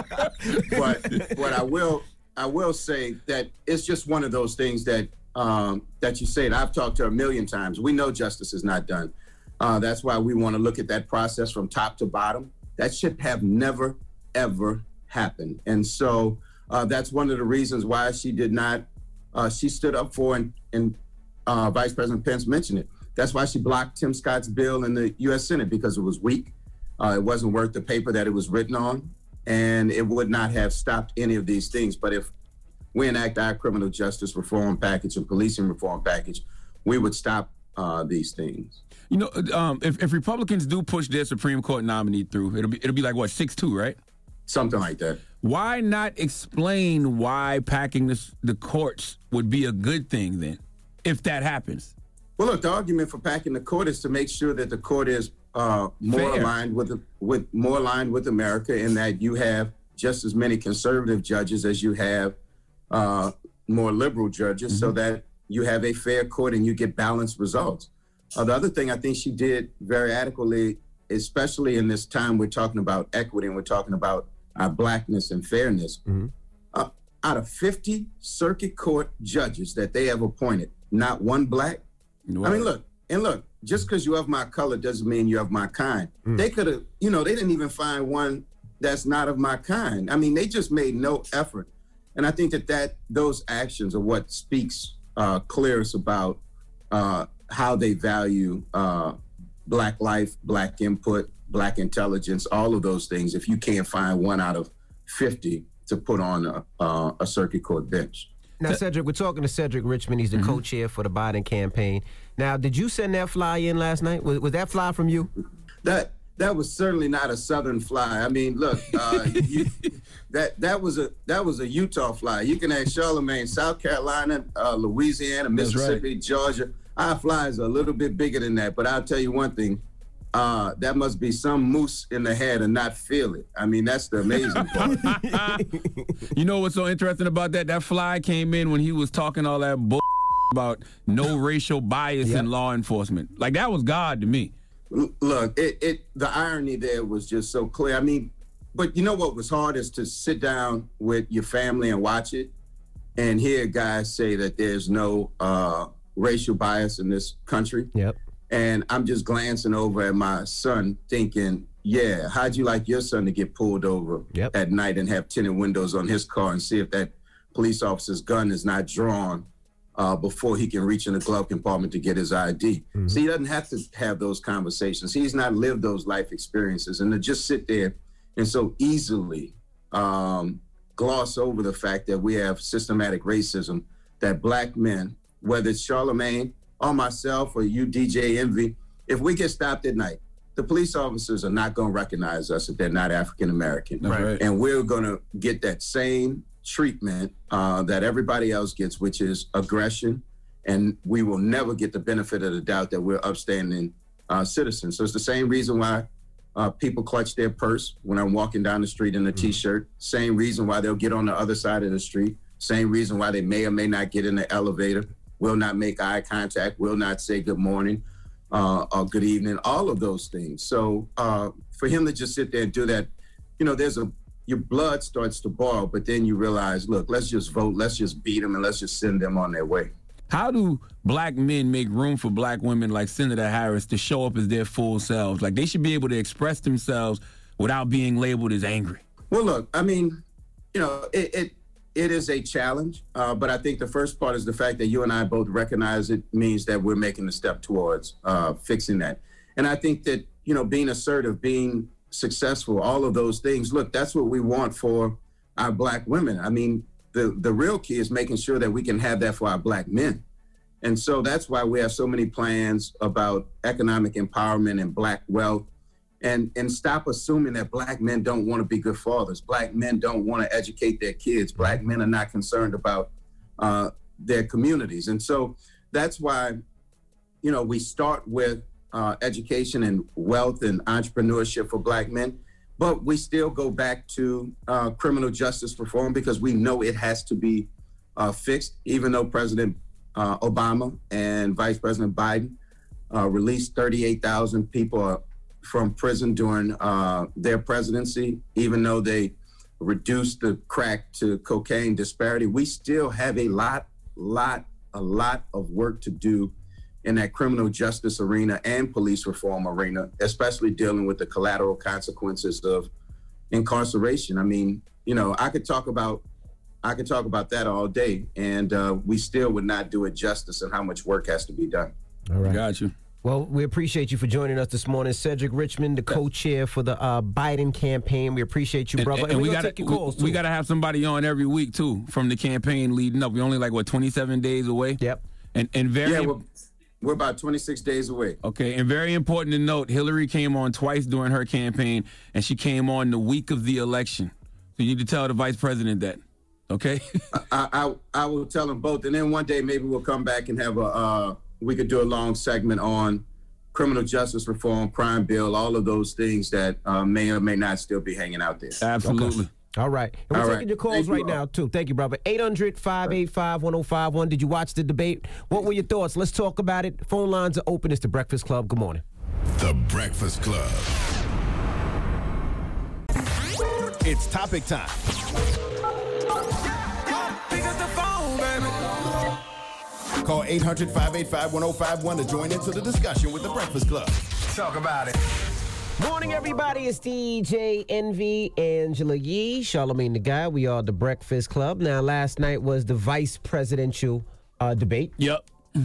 but but I will I will say that it's just one of those things that um, that you said. I've talked to her a million times. We know justice is not done. Uh, that's why we want to look at that process from top to bottom. That should have never, ever happened. And so uh, that's one of the reasons why she did not, uh, she stood up for, and, and uh, Vice President Pence mentioned it. That's why she blocked Tim Scott's bill in the U S Senate, because it was weak. Uh, it wasn't worth the paper that it was written on, and it would not have stopped any of these things. But if we enact our criminal justice reform package and policing reform package, we would stop uh, these things. You know, um, if, if Republicans do push their Supreme Court nominee through, it'll be it'll be like what, six two, right? Something like that. Why not explain why packing the the courts would be a good thing then, if that happens? Well, look, the argument for packing the court is to make sure that the court is uh, more Fair. aligned with the, with more aligned with America, in that you have just as many conservative judges as you have uh, more liberal judges, mm-hmm. so that you have a fair court and you get balanced results. Uh, the other thing I think she did very adequately, especially in this time we're talking about equity and we're talking about our blackness and fairness. Mm-hmm. Uh, out of fifty circuit court judges that they have appointed, not one black. Wow. I mean, look, and look, just because you have my color doesn't mean you have my kind. Mm. They could have, you know, they didn't even find one that's not of my kind. I mean, they just made no effort. And I think that, that those actions are what speaks uh, clearest about uh, how they value uh, black life, black input, black intelligence, all of those things, if you can't find one out of fifty to put on a, uh, a circuit court bench. Now, Cedric, we're talking to Cedric Richmond. He's the mm-hmm. co-chair for the Biden campaign. Now, did you send that fly in last night? Was, was that fly from you? That that was certainly not a Southern fly. I mean, look, uh, you, that that was a that was a Utah fly. You can ask Charlemagne, South Carolina, uh, Louisiana, Mississippi, right. Georgia. Our flies are a little bit bigger than that. But I'll tell you one thing. Uh, that must be some moose in the head and not feel it. I mean, that's the amazing part. You know what's so interesting about that? That fly came in when he was talking all that bull about no racial bias yep. in law enforcement. Like, that was God to me. Look, it, it the irony there was just so clear. I mean, but you know what was hard is to sit down with your family and watch it and hear guys say that there's no uh, racial bias in this country. Yep. And I'm just glancing over at my son thinking, yeah, how'd you like your son to get pulled over yep. at night and have tinted windows on his car and see if that police officer's gun is not drawn uh, before he can reach in the glove compartment to get his I D. Mm-hmm. So he doesn't have to have those conversations. He's not lived those life experiences. And to just sit there and so easily um, gloss over the fact that we have systematic racism, that black men, whether it's Charlemagne, or myself or you, D J Envy, if we get stopped at night, the police officers are not going to recognize us if they're not African American. Right. And we're going to get that same treatment uh, that everybody else gets, which is aggression. And we will never get the benefit of the doubt that we're upstanding uh, citizens. So it's the same reason why uh, people clutch their purse when I'm walking down the street in a mm-hmm. T-shirt. Same reason why they'll get on the other side of the street. Same reason why they may or may not get in the elevator. Will not make eye contact, will not say good morning uh, or good evening, all of those things. So uh, for him to just sit there and do that, you know, there's a, your blood starts to boil, but then you realize, look, let's just vote, let's just beat them, and let's just send them on their way. How do black men make room for black women like Senator Harris to show up as their full selves? Like, they should be able to express themselves without being labeled as angry. Well, look, I mean, you know, it, it It is a challenge, uh, but I think the first part is the fact that you and I both recognize it means that we're making a step towards uh, fixing that. And I think that, you know, being assertive, being successful, all of those things, look, that's what we want for our black women. I mean, the, the real key is making sure that we can have that for our black men. And so that's why we have so many plans about economic empowerment and black wealth. And and stop assuming that black men don't want to be good fathers. Black men don't want to educate their kids. Black men are not concerned about uh, their communities. And so that's why, you know, we start with uh, education and wealth and entrepreneurship for black men, but we still go back to uh, criminal justice reform because we know it has to be uh, fixed, even though President uh, Obama and Vice President Biden uh, released thirty-eight thousand people uh, from prison during uh, their presidency, even though they reduced the crack to cocaine disparity. We still have a lot, lot, a lot of work to do in that criminal justice arena and police reform arena, especially dealing with the collateral consequences of incarceration. I mean, you know, I could talk about I could talk about that all day, and uh, we still would not do it justice and how much work has to be done. All right. Got you. Well, we appreciate you for joining us this morning. Cedric Richmond, the co-chair for the uh, Biden campaign. We appreciate you, brother. And, and, and we got to we, we got to have somebody on every week too from the campaign leading up. We're only like what twenty-seven days away. Yep. And and very yeah, we're, we're about twenty-six days away. Okay, and very important to note, Hillary came on twice during her campaign, and she came on the week of the election. So you need to tell the vice president that. Okay. I, I I will tell them both, and then one day maybe we'll come back and have a. Uh, we could do a long segment on criminal justice reform, crime bill, all of those things that uh, may or may not still be hanging out there. Absolutely. Okay. All right. And we're All taking right. your calls Thank you right all. now, too. Thank you, brother. eight hundred, five eight five, one oh five one. Did you watch the debate? What were your thoughts? Let's talk about it. Phone lines are open. It's The Breakfast Club. Good morning. The Breakfast Club. It's topic time. Pick up the phone, baby. Call eight hundred, five eight five, one oh five one to join into the discussion with The Breakfast Club. Talk about it. Morning, everybody. It's D J Envy, Angela Yee, Charlamagne the Guy. We are The Breakfast Club. Now, last night was the vice presidential uh, debate. Yep.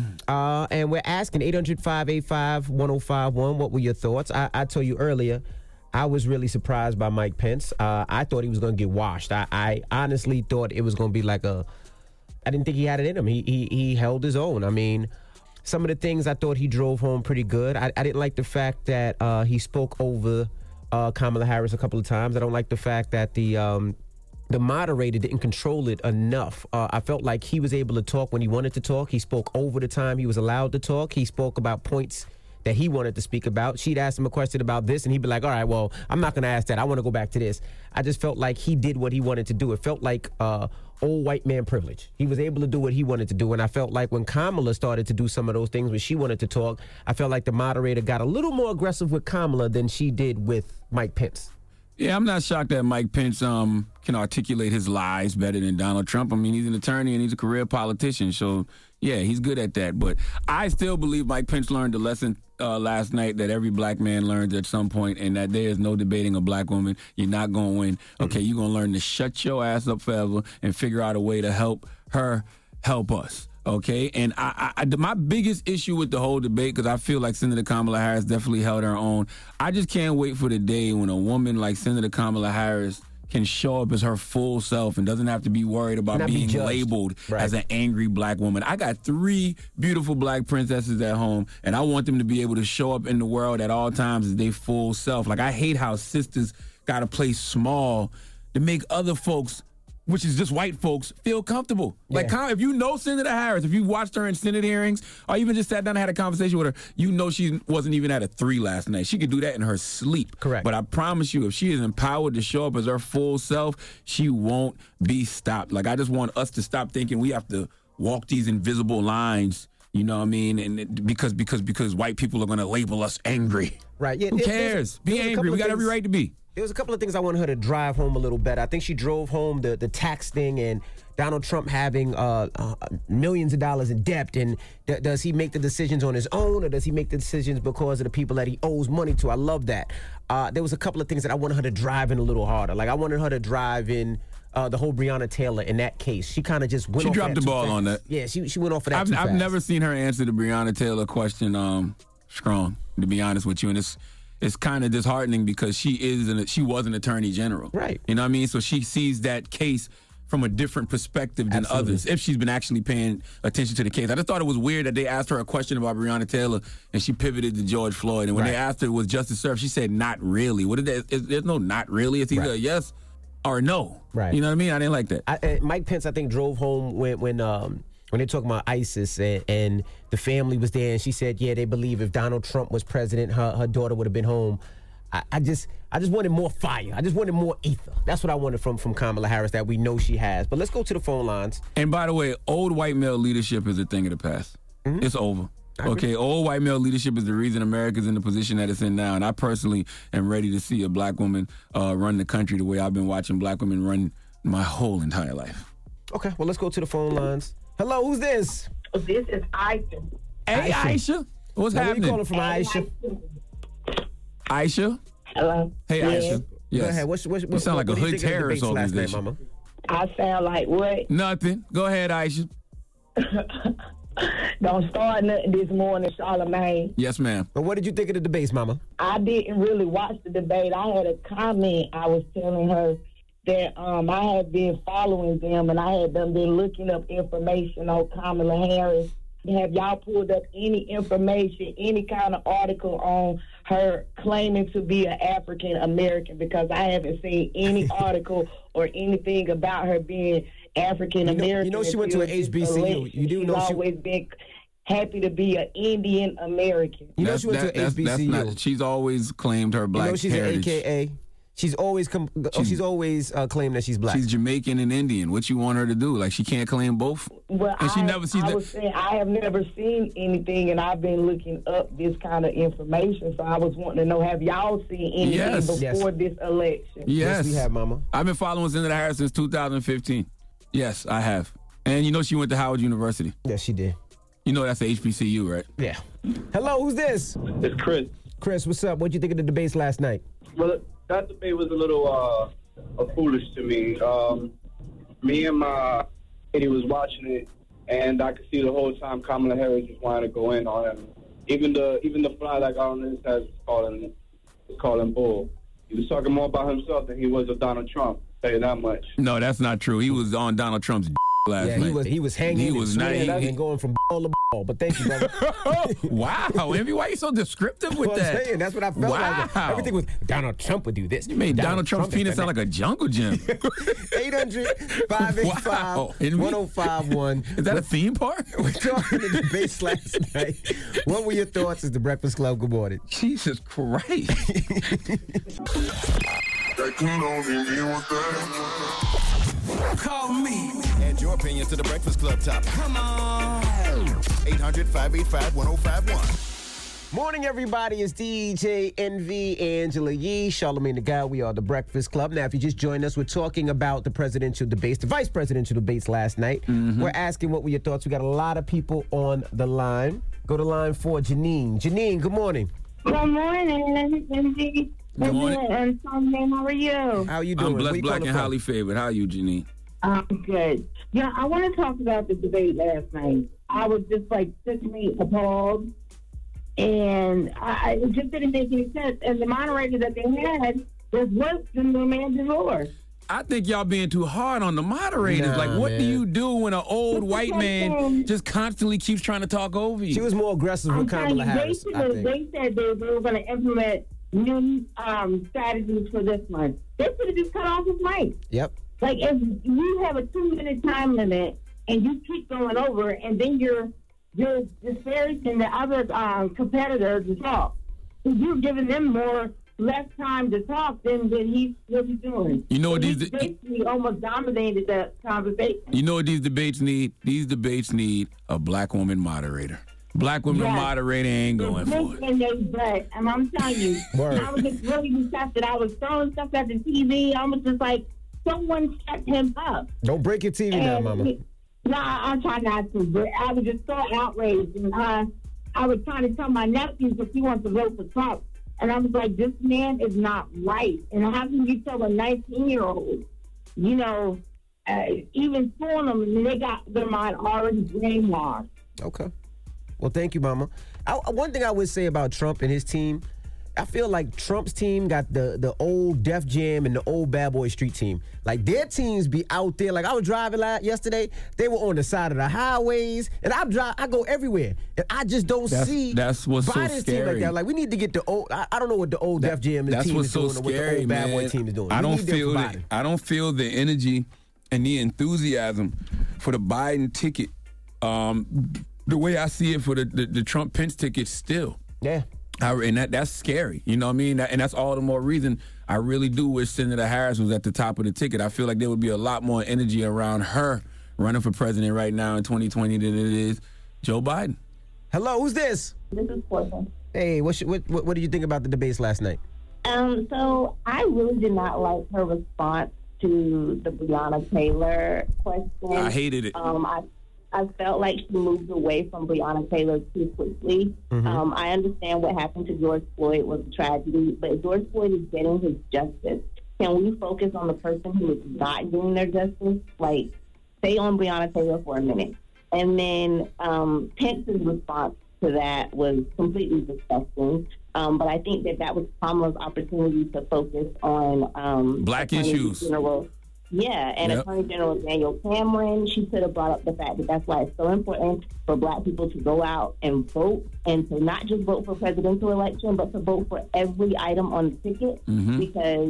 Uh, and we're asking eight hundred, five eight five, one oh five one, what were your thoughts? I, I told you earlier, I was really surprised by Mike Pence. Uh, I thought he was going to get washed. I, I honestly thought it was going to be like a, I didn't think he had it in him. He, he, he held his own. I mean, some of the things I thought he drove home pretty good. I, I didn't like the fact that uh, he spoke over uh, Kamala Harris a couple of times. I don't like the fact that the um, the moderator didn't control it enough. Uh, I felt like he was able to talk when he wanted to talk. He spoke over the time he was allowed to talk. He spoke about points that he wanted to speak about. She'd ask him a question about this, and he'd be like, all right, well, I'm not going to ask that. I want to go back to this. I just felt like he did what he wanted to do. It felt like uh, old white man privilege. He was able to do what he wanted to do, and I felt like when Kamala started to do some of those things when she wanted to talk, I felt like the moderator got a little more aggressive with Kamala than she did with Mike Pence. Yeah, I'm not shocked that Mike Pence um, can articulate his lies better than Donald Trump. I mean, he's an attorney and he's a career politician, so yeah, he's good at that. But I still believe Mike Pence learned the lesson uh, last night that every black man learns at some point, and that there is no debating a black woman. You're not going to win. Okay, you're going to learn to shut your ass up forever and figure out a way to help her help us. Okay, and I, I, my biggest issue with the whole debate, because I feel like Senator Kamala Harris definitely held her own. I just can't wait for the day when a woman like Senator Kamala Harris can show up as her full self and doesn't have to be worried about Not be being judged. labeled Right. as an angry black woman. I got three beautiful black princesses at home, and I want them to be able to show up in the world at all times as their full self. Like, I hate how sisters got to play small to make other folks, which is just white folks, feel comfortable. Like, Yeah. if you know Senator Harris, if you watched her in Senate hearings, or even just sat down and had a conversation with her, you know she wasn't even at a three last night. She could do that in her sleep. Correct. But I promise you, if she is empowered to show up as her full self, she won't be stopped. Like, I just want us to stop thinking we have to walk these invisible lines, you know what I mean? And it, because because because white people are going to label us angry. Right. Yeah. Who there- cares? there's- Be there's a angry. couple We of got every things- right to be. There was a couple of things I wanted her to drive home a little better. I think she drove home the, the tax thing and Donald Trump having uh, uh, millions of dollars in debt. And th- does he make the decisions on his own, or does he make the decisions because of the people that he owes money to? I love that. Uh, there was a couple of things that I wanted her to drive in a little harder. Like, I wanted her to drive in uh, the whole Breonna Taylor in that case. She kind of just went She off dropped that the too ball fast. on that. Yeah, she she went off of that I've, too I've fast. never seen her answer the Breonna Taylor question um, strong, to be honest with you. And it's it's kind of disheartening because she is an, she was an attorney general. Right. You know what I mean? So she sees that case from a different perspective than Absolutely. others, if she's been actually paying attention to the case. I just thought it was weird that they asked her a question about Breonna Taylor and she pivoted to George Floyd. And when Right. they asked her, was justice served, she said, not really. What did that? Is, there's no not really. It's either Right. a yes or a no. Right. You know what I mean? I didn't like that. I, uh, Mike Pence, I think, drove home when when um, when they talking about ISIS and, and the family was there, and she said, yeah, they believe if Donald Trump was president, her her daughter would have been home. I, I just I just wanted more fire. I just wanted more ether. That's what I wanted from from Kamala Harris that we know she has. But let's go to the phone lines. And by the way, old white male leadership is a thing of the past. Mm-hmm. It's over. Okay, old white male leadership is the reason America's in the position that it's in now. And I personally am ready to see a black woman uh, run the country the way I've been watching black women run my whole entire life. Okay, well, let's go to the phone lines. Hello, who's this? This is Aisha. Hey, Aisha. Aisha. What's Now, where happening? you calling from, Aisha? Aisha? Hello. Hey, Yes. Aisha. Yes. Go ahead. What's, what's, You what's, sound like what a do you hood think of the terrorist debates last night, organization. Mama? I sound like what? Nothing. Go ahead, Aisha. Don't start nothing this morning, Charlamagne. Yes, ma'am. But what did you think of the debates, Mama? I didn't really watch the debate. I had a comment. I was telling her that um, I had been following them, and I had done been looking up information on Kamala Harris. Have y'all pulled up any information, any kind of article on her claiming to be an African American? Because I haven't seen any article or anything about her being African American. You know- you know she went to an H B C U. You do She's know she- always been happy to be an Indian American. You know she went That- to that's, H B C U. that's not, she's always claimed her black you know she's heritage. an A K A. She's always com- oh, she's always uh, claimed that she's black. She's Jamaican and Indian. What you want her to do? Like she can't claim both? Well, and she I, never sees I that. was saying I have never seen anything, and I've been looking up this kind of information. So I was wanting to know: have y'all seen anything Yes. before Yes. this election? Yes. we have, Mama. I've been following Senator Harris since two thousand fifteen. Yes, I have. And you know she went to Howard University. Yes, she did. You know that's the H B C U, right? Yeah. Hello, who's this? It's Chris. Chris, what's up? What'd you think of the debates last night? Well, that debate was a little uh, uh, foolish to me. Um, me and my lady was watching it, and I could see the whole time Kamala Harris just wanted to go in on him. Even the even the fly that got on his head was calling was calling bull. He was talking more about himself than he was of Donald Trump. I'll tell you that much. No, that's not true. He was on Donald Trump's last Yeah, night. he was he was hanging He and was not. swinging He, and going from ball to ball. But thank you, brother. wow, Envy, why are you so descriptive with Well, I'm that? saying, that's what I felt like. Wow. Everything was Donald Trump would do this. You made Donald, Trump's Trump penis sound like a jungle gym. eight hundred, five eight five, Wow. Envy? one oh five one. Is that a theme park? We're talking the debates last night. What were your thoughts as the Breakfast Club? Good morning. Jesus Christ. Call me. Add your opinion to the Breakfast Club topic. Come on. eight hundred, five eight five, one oh five one. Morning, everybody. It's D J Envy, Angela Yee, Charlamagne the Guy. We are the Breakfast Club. Now, if you just joined us, we're talking about the presidential debates, the vice presidential debates last night. Mm-hmm. We're asking what were your thoughts. We got a lot of people on the line. Go to line four, Janine. Janine, good morning. Good morning, Envy. Good morning. And Charlamagne, how are you? How you doing? I'm blessed, Where you black, calling and from? highly favored. How are you, Janine? I'm good. Yeah, I want to talk about the debate last night. I was just like simply appalled, and I, it just didn't make any sense. And the moderator that they had was worse than the man divorce. I think y'all being too hard on the moderators. Nah, like, what man. do you do when an old What's white the man thing? just constantly keeps trying to talk over you? She was more aggressive I'm with telling Kamala you, they, Harris, should I have- think. they said they, they were going to implement new um, strategies for this month. They should have just cut off his mic. Yep. Like, if you have a two-minute time limit and you keep going over, and then you're you're disparaging the other um, competitors to talk, so you're giving them more less time to talk than than he's what he's doing. You know what So these- he basically almost dominated the conversation. You know what these debates need? These debates need a black woman moderator. Black woman Yes. moderator ain't going for it. In their butt, and I'm telling you, Word. I was just really disgusted. I was throwing stuff at the T V. I was just like, someone set him up. Don't break your T V now, And Mama. he- No, I'm trying not to, but I was just so outraged. And uh, I was trying to tell my nephew because he wants to vote for Trump. And I was like, this man is not right. And how can you tell a nineteen-year-old, you know, uh, even fooling them, and they got their mind already brainwashed. Okay. Well, thank you, Mama. I, one thing I would say about Trump and his team, I feel like Trump's team got the the old Def Jam and the old Bad Boy Street team. Like, their teams be out there. Like, I was driving la- yesterday. They were on the side of the highways. And I drive, I go everywhere. And I just don't That's- see that's what's so Biden's team like scary. that. Like, we need to get the old, I, I don't know what the old Def Jam That's team what's is so doing or what the scary, old Bad man. Boy team is doing. I We don't need them feel for the, Biden. I don't feel the energy and the enthusiasm for the Biden ticket. Um, the way I see it for the, the, the Trump Pence ticket still. Yeah. I, and that that's scary. You know what I mean? That, and that's all the more reason I really do wish Senator Harris was at the top of the ticket. I feel like there would be a lot more energy around her running for president right now in twenty twenty than it is Joe Biden. Hello, who's this? This is Portia. Hey, what, sh- what, what, what did you think about the debates last night? Um, so I really did not like her response to the Breonna Taylor question. I hated it. Um, I I felt like she moved away from Breonna Taylor too quickly. Mm-hmm. Um, I understand what happened to George Floyd was a tragedy, but George Floyd is getting his justice. Can we focus on the person who is not getting their justice? Like, stay on Breonna Taylor for a minute. And then um, Pence's response to that was completely disgusting. Um, but I think that that was Kamala's opportunity to focus on um, Black Attorney issues. General, yeah, and Yep. Attorney General Daniel Cameron. She could have brought up the fact that that's why it's so important for Black people to go out and vote, and to not just vote for presidential election, but to vote for every item on the ticket, Mhm. because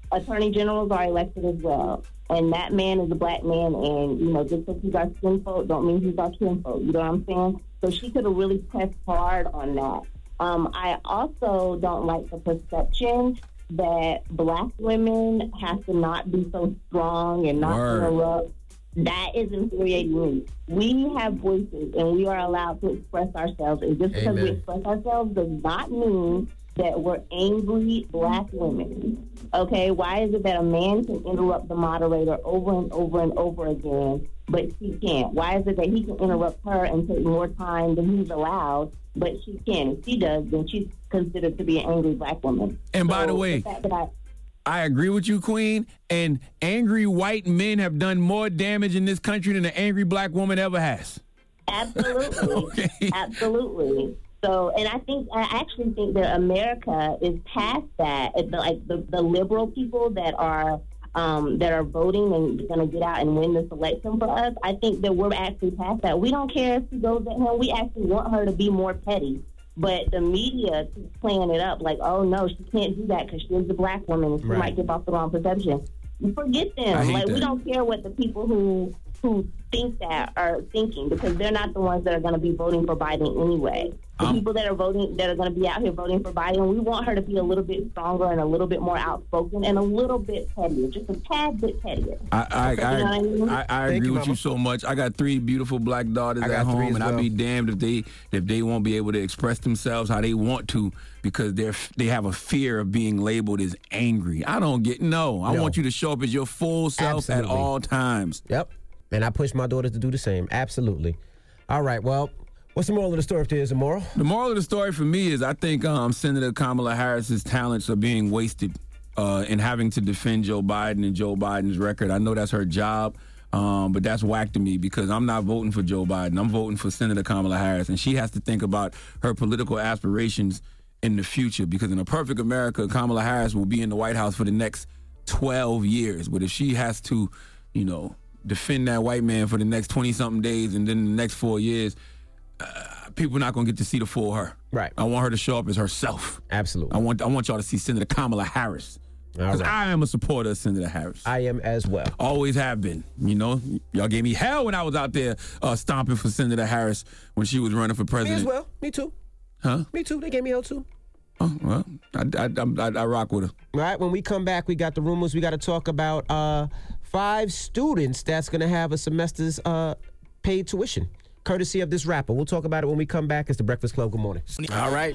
attorney generals are elected as well. And that man is a black man, and, you know, just because he's our skin folk don't mean he's our kin folk. You know what I'm saying? So she could have really pressed hard on that. Um, I also don't like the perception that black women have to not be so strong and not Word. interrupt. That is infuriating me. We have voices, and we are allowed to express ourselves. And just because Amen. we express ourselves does not mean that we're angry black women. Okay, why is it that a man can interrupt the moderator over and over and over again, but she can't? Why is it that he can interrupt her and take more time than he's allowed, but she can't? If she does, then she's considered to be an angry black woman. And by So the way, fact that I, I agree with you, Queen. And angry white men have done more damage in this country than an angry black woman ever has. Absolutely. Okay. Absolutely. So, and I think, I actually think that America is past that. It's like the, the liberal people that are um, that are voting and going to get out and win this election for us, I think that we're actually past that. We don't care if she goes at him. We actually want her to be more petty. But the media keeps playing it up like, oh, no, she can't do that because she's a black woman and she Right. might give off the wrong perception. You forget I them. hate Like, that. we don't care what the people who who think that are thinking, because they're not the ones that are going to be voting for Biden anyway. The Um, people that are voting, that are going to be out here voting for Biden, we want her to be a little bit stronger and a little bit more outspoken and a little bit pettier, just a tad bit pettier. I I, You know what I mean? I, I, I Thank agree you, with Mama. you so much. I got three beautiful black daughters I at got three home, as and well. I'd be damned if they if they won't be able to express themselves how they want to because they're they have a fear of being labeled as angry. I don't get no. I No. want you to show up as your full self Absolutely. at all times. Yep. And I push my daughters to do the same. Absolutely. All right. Well, what's the moral of the story if there is a moral? The moral of the story for me is I think um, Senator Kamala Harris's talents are being wasted uh, in having to defend Joe Biden and Joe Biden's record. I know that's her job, um, but that's whack to me because I'm not voting for Joe Biden. I'm voting for Senator Kamala Harris, and she has to think about her political aspirations in the future because in a perfect America, Kamala Harris will be in the White House for the next twelve years. But if she has to, you know, defend that white man for the next twenty-something days and then the next four years, people are not going to get to see the full her. Right. I want her to show up as herself. Absolutely. I want I want y'all to see Senator Kamala Harris. All Because right. I am a supporter of Senator Harris. I am as well. Always have been. You know, y'all gave me hell when I was out there uh, stomping for Senator Harris when she was running for Me president. as well. Me too. Huh? Me too. They gave me hell too. Oh, well, I, I, I, I rock with her. All right, when we come back, we got the rumors. We got to talk about uh, five students that's going to have a semester's uh, paid tuition, courtesy of this rapper. We'll talk about it when we come back. It's the Breakfast Club. Good morning. All right.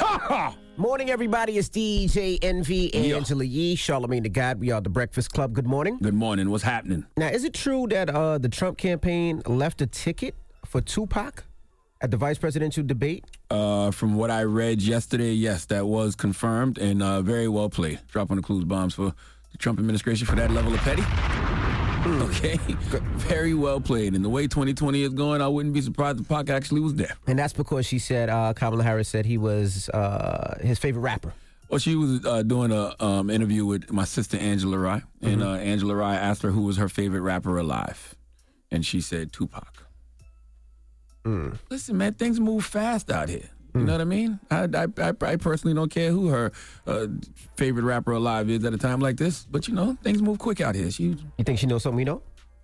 Morning, everybody. It's D J Envy, Angela Yee, Charlamagne the God. We are the Breakfast Club. Good morning. Good morning. What's happening? Now, is it true that uh, the Trump campaign left a ticket for Tupac at the vice presidential debate? Uh, from what I read yesterday, yes, that was confirmed and uh, very well played. Dropping the clues bombs for the Trump administration for that level of petty. Okay, very well played. And the way twenty twenty is going, I wouldn't be surprised if Pac actually was there. And that's because she said, uh, Kamala Harris said he was uh, his favorite rapper. Well, she was uh, doing a um, interview with my sister Angela Rye, and uh, Angela Rye asked her who was her favorite rapper alive, and she said Tupac. Mm. Listen, man, things move fast out here. You know what I mean? I, I, I, I personally don't care who her uh, favorite rapper alive is at a time like this, but you know, things move quick out here. She, You think she knows something we know?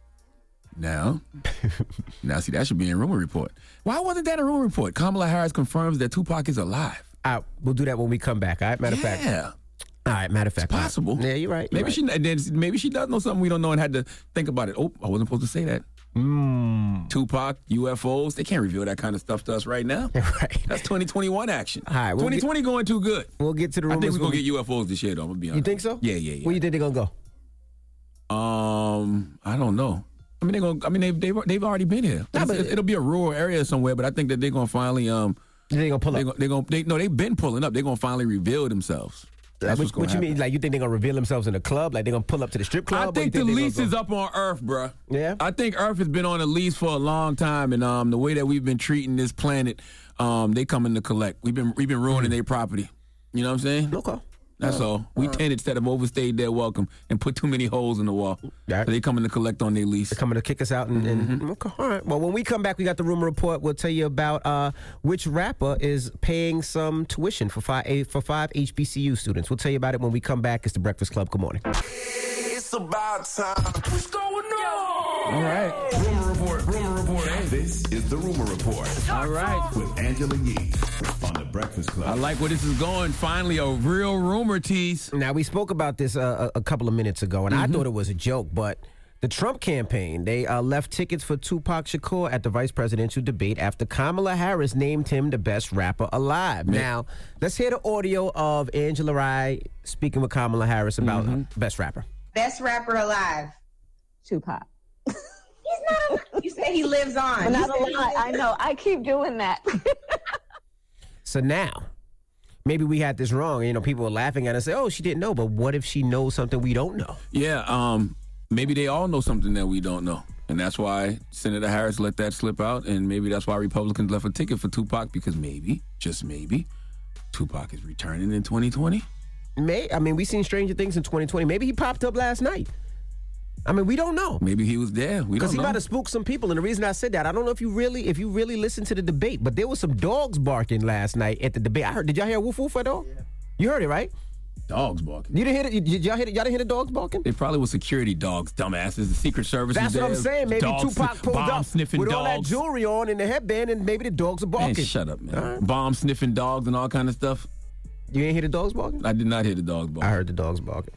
now, now, see, that should be in rumor report. Why wasn't that a rumor report? Kamala Harris confirms that Tupac is alive. All right, we'll do that when we come back. All right, matter of fact. Yeah. All right, matter of fact. It's possible. Yeah, you're right. Maybe you're right. she then maybe she does know something we don't know and had to think about it. Oh, I wasn't supposed to say that. Mm. Tupac, U F Os, they can't reveal that kind of stuff to us right now. Right. That's twenty twenty-one action. All right, we'll twenty twenty going too good. We'll get to the I rumors. think we're when going to we- get U F Os this year, though. I'm going to be honest. You think so? Yeah, yeah, yeah. Where you think they're going to go? Um, I don't know. I mean, they're going. I mean, they've they've they've already been here. Nah, It's- but- it'll be a rural area somewhere, but I think that they're going to finally um. They're going to pull They're up. going. They're going. They, no, they've been pulling up. They're going to finally reveal themselves. That's what what's going what to you happen. mean? Like, you think they're going to reveal themselves in the club? Like, they're going to pull up to the strip club? I Or you think the they gonna lease go- is up on Earth, bruh. Yeah? I think Earth has been on a lease for a long time, and um, the way that we've been treating this planet, um, they coming to collect. We've been we've been ruining their property. You know what I'm saying? Okay. That's all. We tenants that have overstayed their welcome and put too many holes in the wall. Right. So they coming to collect on their lease. They're coming to kick us out. And, and Mhm. okay, all right. Well, when we come back, we got the rumor report. We'll tell you about uh, which rapper is paying some tuition for five for five H B C U students. We'll tell you about it when we come back. It's the Breakfast Club. Good morning. It's about time. What's going on? All right. Rumor report. Rumor report. This is the rumor report. All right. With Angela Yee on the Breakfast Club. I like where this is going. Finally, a real rumor tease. Now, we spoke about this uh, a, a couple of minutes ago, and I thought it was a joke, but the Trump campaign, they uh, left tickets for Tupac Shakur at the vice presidential debate after Kamala Harris named him the best rapper alive. Now, let's hear the audio of Angela Rye speaking with Kamala Harris about uh, best rapper. Best rapper alive. Tupac. He's not. A, you say he lives on. But You not said a he lie. lives I know. I keep doing that. So now, maybe we had this wrong. You know, people were laughing at us and say, oh, she didn't know. But what if she knows something we don't know? Yeah, um, maybe they all know something that we don't know. And that's why Senator Harris let that slip out. And maybe that's why Republicans left a ticket for Tupac, because maybe, just maybe, Tupac is returning in twenty twenty. May I mean, we seen Stranger Things in twenty twenty. Maybe he popped up last night. I mean, we don't know. Maybe he was there. We Because don't he know. might have spooked some people. And the reason I said that, I don't know if you really if you really listened to the debate, but there was some dogs barking last night at the debate. I heard. Did y'all hear woof woof at all? Yeah. You heard it, right? Dogs barking. You didn't hear it? Did y'all hear it? Y'all didn't hear the dogs barking? They probably were security dogs, dumbasses. The Secret Service That's was there. what I'm saying. Maybe dogs, Tupac pulled bomb up sniffing with dogs. all that jewelry on and the headband, and maybe the dogs are barking. Man, shut up, man. Bomb sniffing dogs and all kind of stuff. You ain't hear the dogs barking? I did not hear the dogs barking. I heard the dogs barking.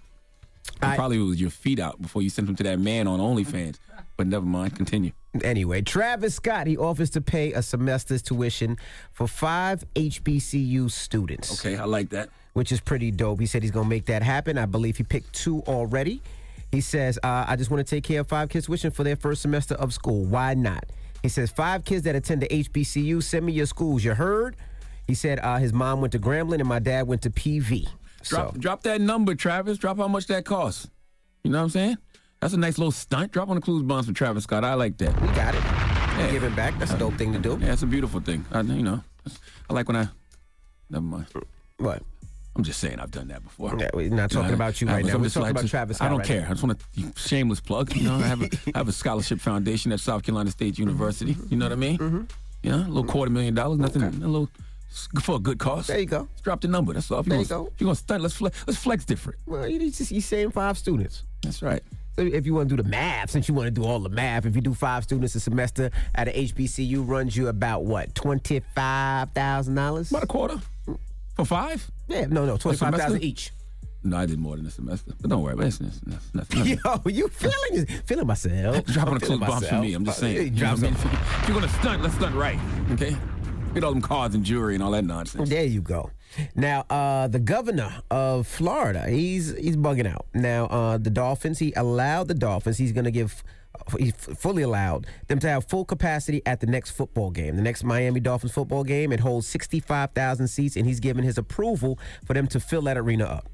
It probably was your feet out before you sent them to that man on OnlyFans. But never mind. Continue. Anyway, Travis Scott, he offers to pay a semester's tuition for five H B C U students. Okay, I like that. Which is pretty dope. He said he's going to make that happen. I believe he picked two already. He says, uh, I just want to take care of five kids' tuition for their first semester of school. Why not? He says, five kids that attend the H B C U, send me your schools. You heard? He said uh, his mom went to Grambling and my dad went to P V. Drop, So, drop that number, Travis. Drop how much that costs. You know what I'm saying? That's a nice little stunt. Drop on the clues bonds for Travis Scott. I like that. we got it. Yeah. Giving back. That's a dope thing to do. Yeah, it's a beautiful thing. I, you know, I like when I. Never mind. What? I'm just saying I've done that before. Yeah, we're not talking You know, about you I- right I'm now. We're just talking like- about just- Travis Scott I don't right care. now. I just want to shameless plug. You know, I have a I have a scholarship foundation at South Carolina State University. You know what I mean? Mm-hmm. You know, a little quarter million dollars, nothing, a little for a good cause. There you go. Let's drop the number. That's all. If There you're you gonna, go. If you're gonna stunt, let's flex, let's flex different. Well, you just you saying five students. That's right. So if you want to do the math, since you want to do all the math, if you do five students a semester at a H B C U, runs you about what, twenty five thousand dollars? About a quarter for five. Yeah, no, no, twenty five thousand semester? each. No, I did more than a semester. But don't worry about it. It's, it's, it's, nothing, nothing. Yo, you feeling feeling myself? Dropping I'm a clue feeling bombs for myself. me. I'm just Uh, saying. yeah, You know drop what I mean? some- If you're gonna stunt, let's stunt right. Okay. Get all them cards and jewelry and all that nonsense. There you go. Now, uh, the governor of Florida, he's he's bugging out. Now, uh, the Dolphins, he allowed the Dolphins, he's going to give, he's fully allowed them to have full capacity at the next football game. The next Miami Dolphins football game, it holds sixty-five thousand seats, and he's given his approval for them to fill that arena up.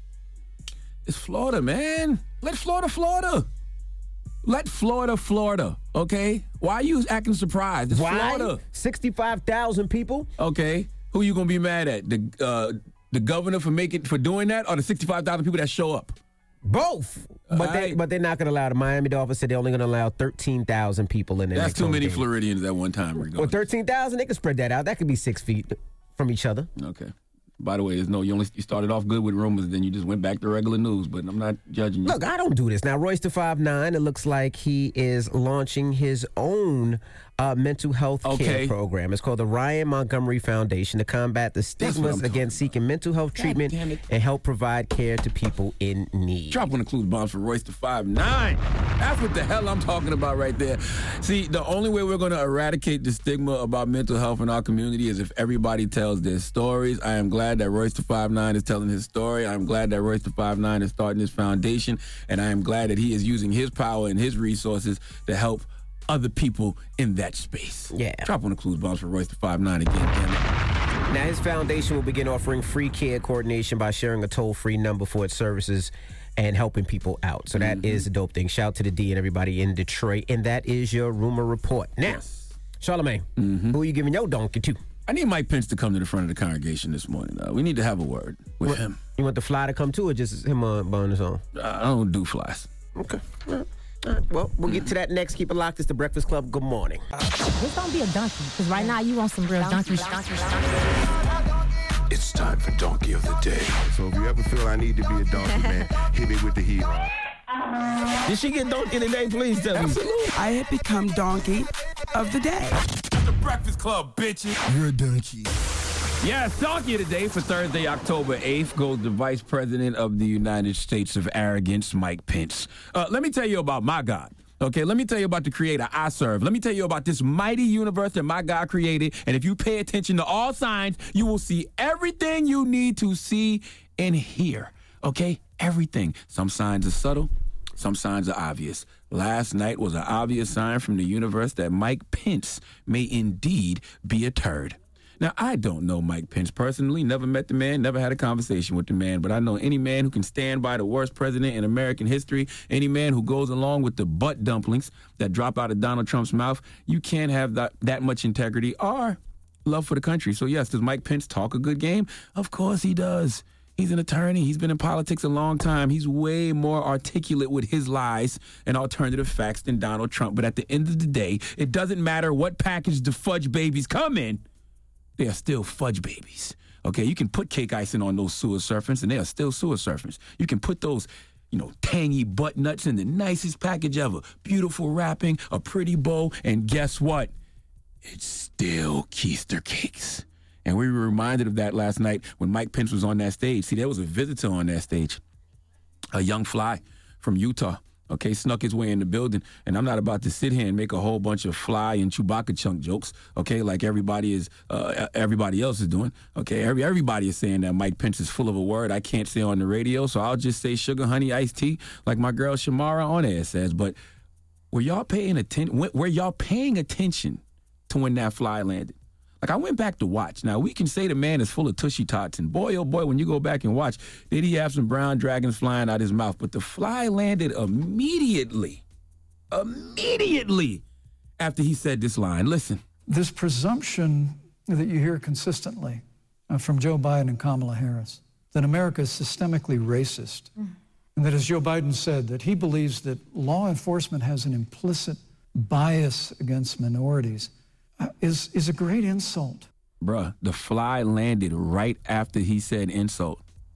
It's Florida, man. Let Florida, Florida. Let Florida, Florida. Okay. Why are you acting surprised? It's Why? Florida. sixty-five thousand people? Okay. Who you gonna be mad at? The uh, the governor for making for doing that, or the sixty-five thousand people that show up? Both. But All they right. but they're not going to allow the Miami Dolphins said they're only going to allow thirteen thousand people in there. That's too many Floridians at one time. Well, thirteen thousand, they can spread that out. That could be six feet from each other. Okay. By the way, there's no you only you started off good with rumors, then you just went back to regular news. But I'm not judging you. Look, I don't do this. Now, Royce the five nine, it looks like he is launching his own uh, mental health care Okay. program. It's called the Ryan Montgomery Foundation to combat the what stigmas I'm against seeking mental health treatment damn it. and help provide care to people in need. Drop one of the clues bombs for Royce the five nine. That's what the hell I'm talking about right there. See, the only way we're going to eradicate the stigma about mental health in our community is if everybody tells their stories. I am glad that Royce the five nine is telling his story. I'm glad that Royce the five nine is starting his foundation. And I am glad that he is using his power and his resources to help other people in that space. Yeah. Drop one of the clues bombs for Royce the five nine again, damn it. Now, his foundation will begin offering free care coordination by sharing a toll-free number for its services and helping people out. So that is a dope thing. Shout out to the D and everybody in Detroit. And that is your rumor report. Now, Charlamagne, who are you giving your donkey to? I need Mike Pence to come to the front of the congregation this morning. Uh, we need to have a word with What, him. You want the fly to come too, or just him on, on his own? Uh, I don't do flies. Okay. All right. All right. Well, we'll get to that next. Keep it locked. It's the Breakfast Club. Good morning. It's gonna be a donkey, because right now you want some real donkey. It's time for Donkey of the Day. So if you ever feel I need to be a donkey, man, hit me with the heat. Did she get donkey today? Please tell me. I have become Donkey of the Day. The Breakfast Club, bitches. You're a donkey. Yes, donkey today for Thursday, October eighth, goes the Vice President of the United States of Arrogance, Mike Pence. Uh, let me tell you about my God. Okay, let me tell you about the creator I serve. Let me tell you about this mighty universe that my God created. And if you pay attention to all signs, you will see everything you need to see and hear. Okay, everything. Some signs are subtle. Some signs are obvious. Last night was an obvious sign from the universe that Mike Pence may indeed be a turd. Now, I don't know Mike Pence personally, never met the man, never had a conversation with the man, but I know any man who can stand by the worst president in American history, any man who goes along with the butt dumplings that drop out of Donald Trump's mouth, you can't have that, that much integrity or love for the country. So, yes, does Mike Pence talk a good game? Of course he does. He's an attorney. He's been in politics a long time. He's way more articulate with his lies and alternative facts than Donald Trump. But at the end of the day, it doesn't matter what package the fudge babies come in. They are still fudge babies. Okay, you can put cake icing on those sewer surfers, and they are still sewer surfers. You can put those, you know, tangy butt nuts in the nicest package ever. Beautiful wrapping, a pretty bow, and guess what? It's still keister cakes. And we were reminded of that last night when Mike Pence was on that stage. See, there was a visitor on that stage, a young fly from Utah. Okay, snuck his way in the building, and I'm not about to sit here and make a whole bunch of fly and Chewbacca chunk jokes, okay, like everybody is, uh, everybody else is doing. Okay, Every, everybody is saying that Mike Pence is full of a word I can't say on the radio, so I'll just say sugar, honey, iced tea, like my girl Shamara on air says. But were y'all paying attention? Were y'all paying attention to when that fly landed? Like, I went back to watch. Now, we can say the man is full of tushy tots, and boy, oh boy, when you go back and watch, did he have some brown dragons flying out his mouth? But the fly landed immediately, immediately after he said this line. Listen. This presumption that you hear consistently uh, from Joe Biden and Kamala Harris, that America is systemically racist, mm. and that, as Joe Biden said, that he believes that law enforcement has an implicit bias against minorities, is is a great insult. Bruh, the fly landed right after he said insult.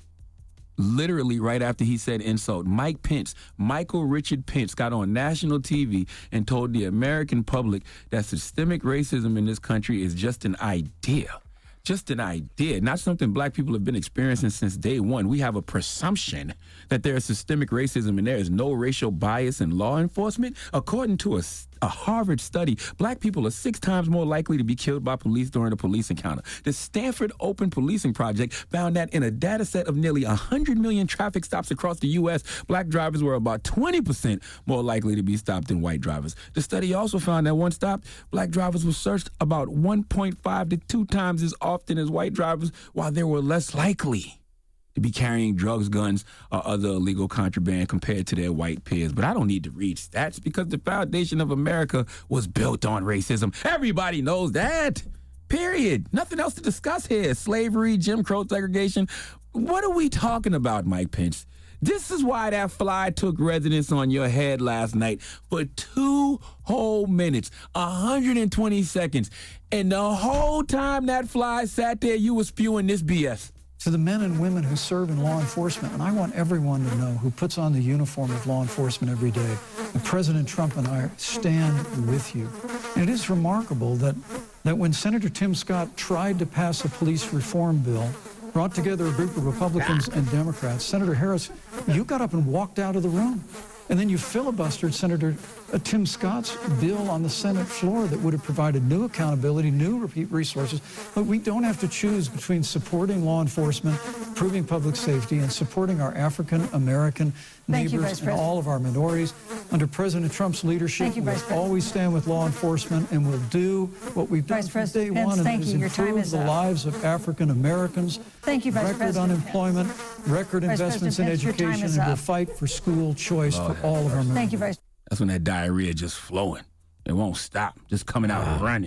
Literally right after he said insult. Mike Pence, Michael Richard Pence, got on national T V and told the American public that systemic racism in this country is just an idea. Just an idea, not something black people have been experiencing since day one. We have a presumption that there is systemic racism and there is no racial bias in law enforcement. According to a, a Harvard study, black people are six times more likely to be killed by police during a police encounter. The Stanford Open Policing Project found that in a data set of nearly one hundred million traffic stops across the U S, black drivers were about twenty percent more likely to be stopped than white drivers. The study also found that once stopped, black drivers were searched about one point five to two times as often as white drivers, while they were less likely to be carrying drugs, guns, or other illegal contraband compared to their white peers. But I don't need to read stats because the foundation of America was built on racism. Everybody knows that. Period. Nothing else to discuss here. Slavery, Jim Crow segregation. What are we talking about, Mike Pence? This is why that fly took residence on your head last night for two whole minutes, one hundred twenty seconds. And the whole time that fly sat there, you were spewing this B S. To the men and women who serve in law enforcement, and I want everyone to know who puts on the uniform of law enforcement every day, that President Trump and I stand with you. And it is remarkable that, that when Senator Tim Scott tried to pass a police reform bill, brought together a group of Republicans and Democrats, Senator Harris, you got up and walked out of the room. And then you filibustered Senator uh, Tim Scott's bill on the Senate floor that would have provided new accountability, new repeat resources. But we don't have to choose between supporting law enforcement, improving public safety, and supporting our African-American Thank you, neighbors Vice and all of our minorities. Under President Trump's leadership, Thank you, Vice we'll President. always stand with law enforcement, and we'll do what we've done Vice from day President Pence, one, and thank that is you. Your time improve is the up. lives of African-Americans. Thank you, Vice record President. unemployment, record Vice investments in President Pence, your time education, is and we'll up. fight for school choice Lord for all of our members. Thank you, Vice. That's when that diarrhea just flowing. It won't stop. Just coming out running.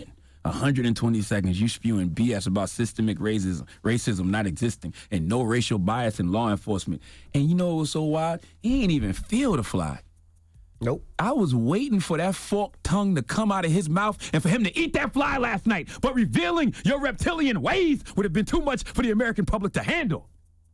one hundred twenty seconds, you spewing B S about systemic racism, racism not existing, and no racial bias in law enforcement. And you know what was so wild? He ain't even feel the fly. Nope. I was waiting for that forked tongue to come out of his mouth and for him to eat that fly last night. But revealing your reptilian ways would have been too much for the American public to handle.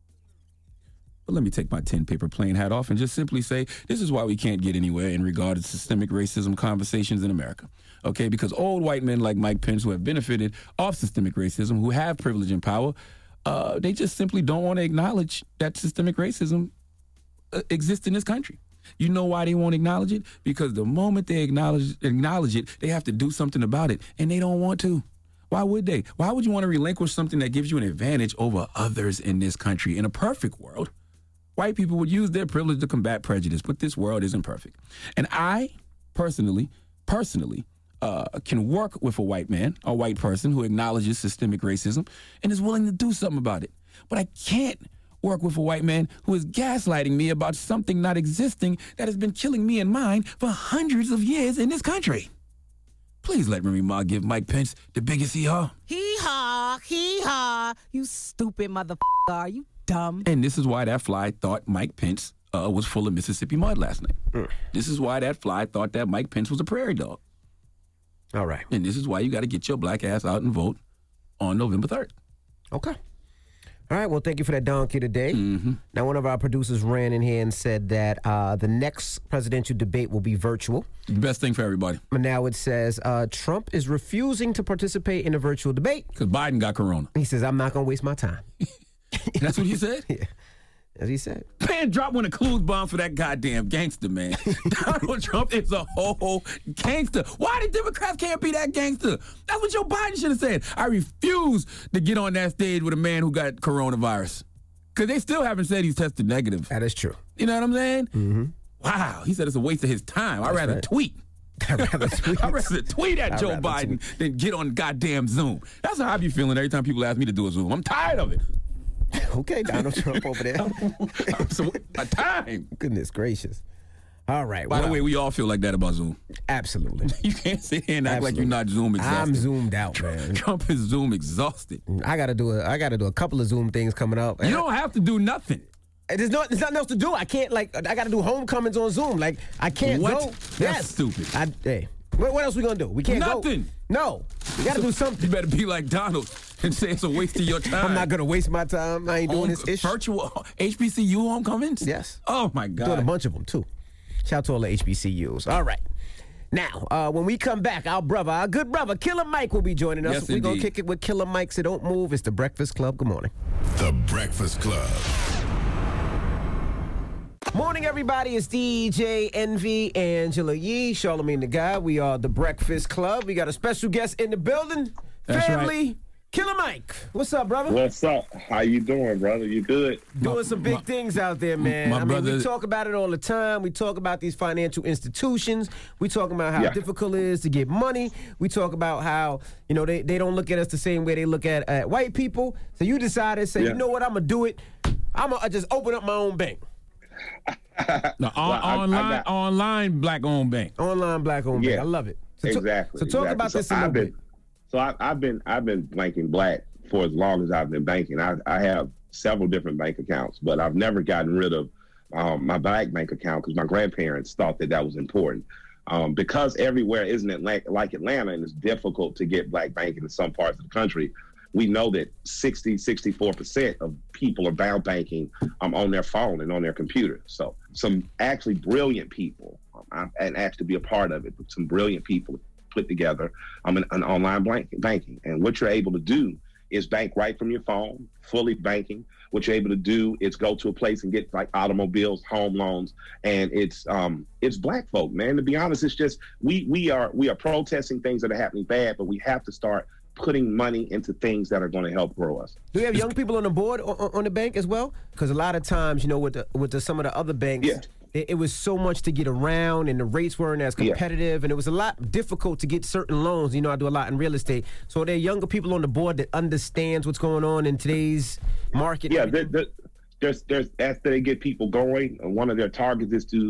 But let me take my tin paper plane hat off and just simply say this is why we can't get anywhere in regard to systemic racism conversations in America. Okay, because old white men like Mike Pence, who have benefited off systemic racism, who have privilege and power, uh, they just simply don't want to acknowledge that systemic racism uh, exists in this country. You know why they won't acknowledge it? Because the moment they acknowledge acknowledge it, they have to do something about it, and they don't want to. Why would they? Why would you want to relinquish something that gives you an advantage over others in this country? In a perfect world, white people would use their privilege to combat prejudice, but this world isn't perfect. And I, personally, personally, uh, can work with a white man, a white person who acknowledges systemic racism and is willing to do something about it. But I can't work with a white man who is gaslighting me about something not existing that has been killing me and mine for hundreds of years in this country. Please let Remy Ma give Mike Pence the biggest hee-haw. Hee-haw, hee-haw. You stupid motherfucker. Are you dumb? And this is why that fly thought Mike Pence uh, was full of Mississippi mud last night. Mm. This is why that fly thought that Mike Pence was a prairie dog. All right. And this is why you got to get your black ass out and vote on November third. Okay. All right, well, thank you for that donkey today. Mm-hmm. Now, one of our producers ran in here and said that uh, the next presidential debate will be virtual. Best thing for everybody. But now it says uh, Trump is refusing to participate in a virtual debate. Because Biden got corona. He says, I'm not going to waste my time. That's what he said? Yeah, as he said. Man, drop one of clues bomb for that goddamn gangster, man. Donald Trump is a whole gangster. Why the Democrats can't be that gangster? That's what Joe Biden should have said. I refuse to get on that stage with a man who got coronavirus. Because they still haven't said he's tested negative. That is true. You know what I'm saying? Mm-hmm. Wow. He said it's a waste of his time. That's I'd rather right. tweet. I'd rather tweet. I'd rather tweet at I'd Joe rather Biden tweet. than get on goddamn Zoom. That's how I be feeling every time people ask me to do a Zoom. I'm tired of it. Okay, Donald Trump over there. So, a time. Goodness gracious. All right. By well, the way, we all feel like that about Zoom. Absolutely. You can't sit here and act Absolutely. like you're not Zoom exhausted. I'm zoomed out, man. Trump is Zoom exhausted. I gotta do a I gotta do a couple of Zoom things coming up. You don't have to do nothing. There's no there's nothing else to do. I can't like I gotta do homecomings on Zoom. Like I can't What? go. That's Yes. stupid. I, hey. What, what else we gonna do? We can't Nothing. go. No. We gotta do something. You better be like Donald and say it's a waste of your time. I'm not gonna waste my time. I ain't doing Home, this ish. virtual H B C U homecomings? Yes. Oh my God. Doing a bunch of them too. Shout out to all the H B C Us. All right. Now, uh, when we come back, our brother, our good brother, Killer Mike will be joining us. Yes, We're going to indeed. kick it with Killer Mike, so don't move. It's The Breakfast Club. Good morning. The Breakfast Club. Morning, everybody. It's D J Envy, Angela Yee, Charlamagne the Guy. We are The Breakfast Club. We got a special guest in the building. That's Family, right. Killer Mike. What's up, brother? What's up? How you doing, brother? You good? Doing My- some big my- things out there, man. my I mean, we brother- talk about it all the time. We talk about these financial institutions. We talk about how Yeah. difficult it is to get money. We talk about how, you know, they, they don't look at us the same way they look at, at white people. So you decided, say, Yeah. you know what, I'm going to do it. I'm going to just open up my own bank. No, on, Well, I- I online, got- online black-owned bank. Online black-owned bank. Yeah. I love it. So ta- Exactly. So talk exactly. about So this a I've little been, bit. So I, I've been I've been banking black for as long as I've been banking. I, I have several different bank accounts, but I've never gotten rid of um, my black bank account because my grandparents thought that that was important. Um, because everywhere isn't it like, like Atlanta, and it's difficult to get black banking in some parts of the country. We know that sixty, sixty-four percent of people are bound banking um, on their phone and on their computer. So some actually brilliant people, um, I'm, and asked to be a part of it, but some brilliant people put together um, an, an online blank, banking. And what you're able to do is bank right from your phone, fully banking. What you're able to do is go to a place and get like automobiles, home loans, and it's um, it's black folk, man. To be honest, it's just we we are we are protesting things that are happening bad, but we have to start putting money into things that are going to help grow us. Do we have young people on the board on, on the bank as well? Because a lot of times, you know, with the, with the, some of the other banks, Yeah. it, it was so much to get around, and the rates weren't as Yeah. competitive, and it was a lot difficult to get certain loans. You know, I do a lot in real estate. So are there younger people on the board that understands what's going on in today's market? Yeah, there, there, there's there's after they get people going, uh, one of their targets is to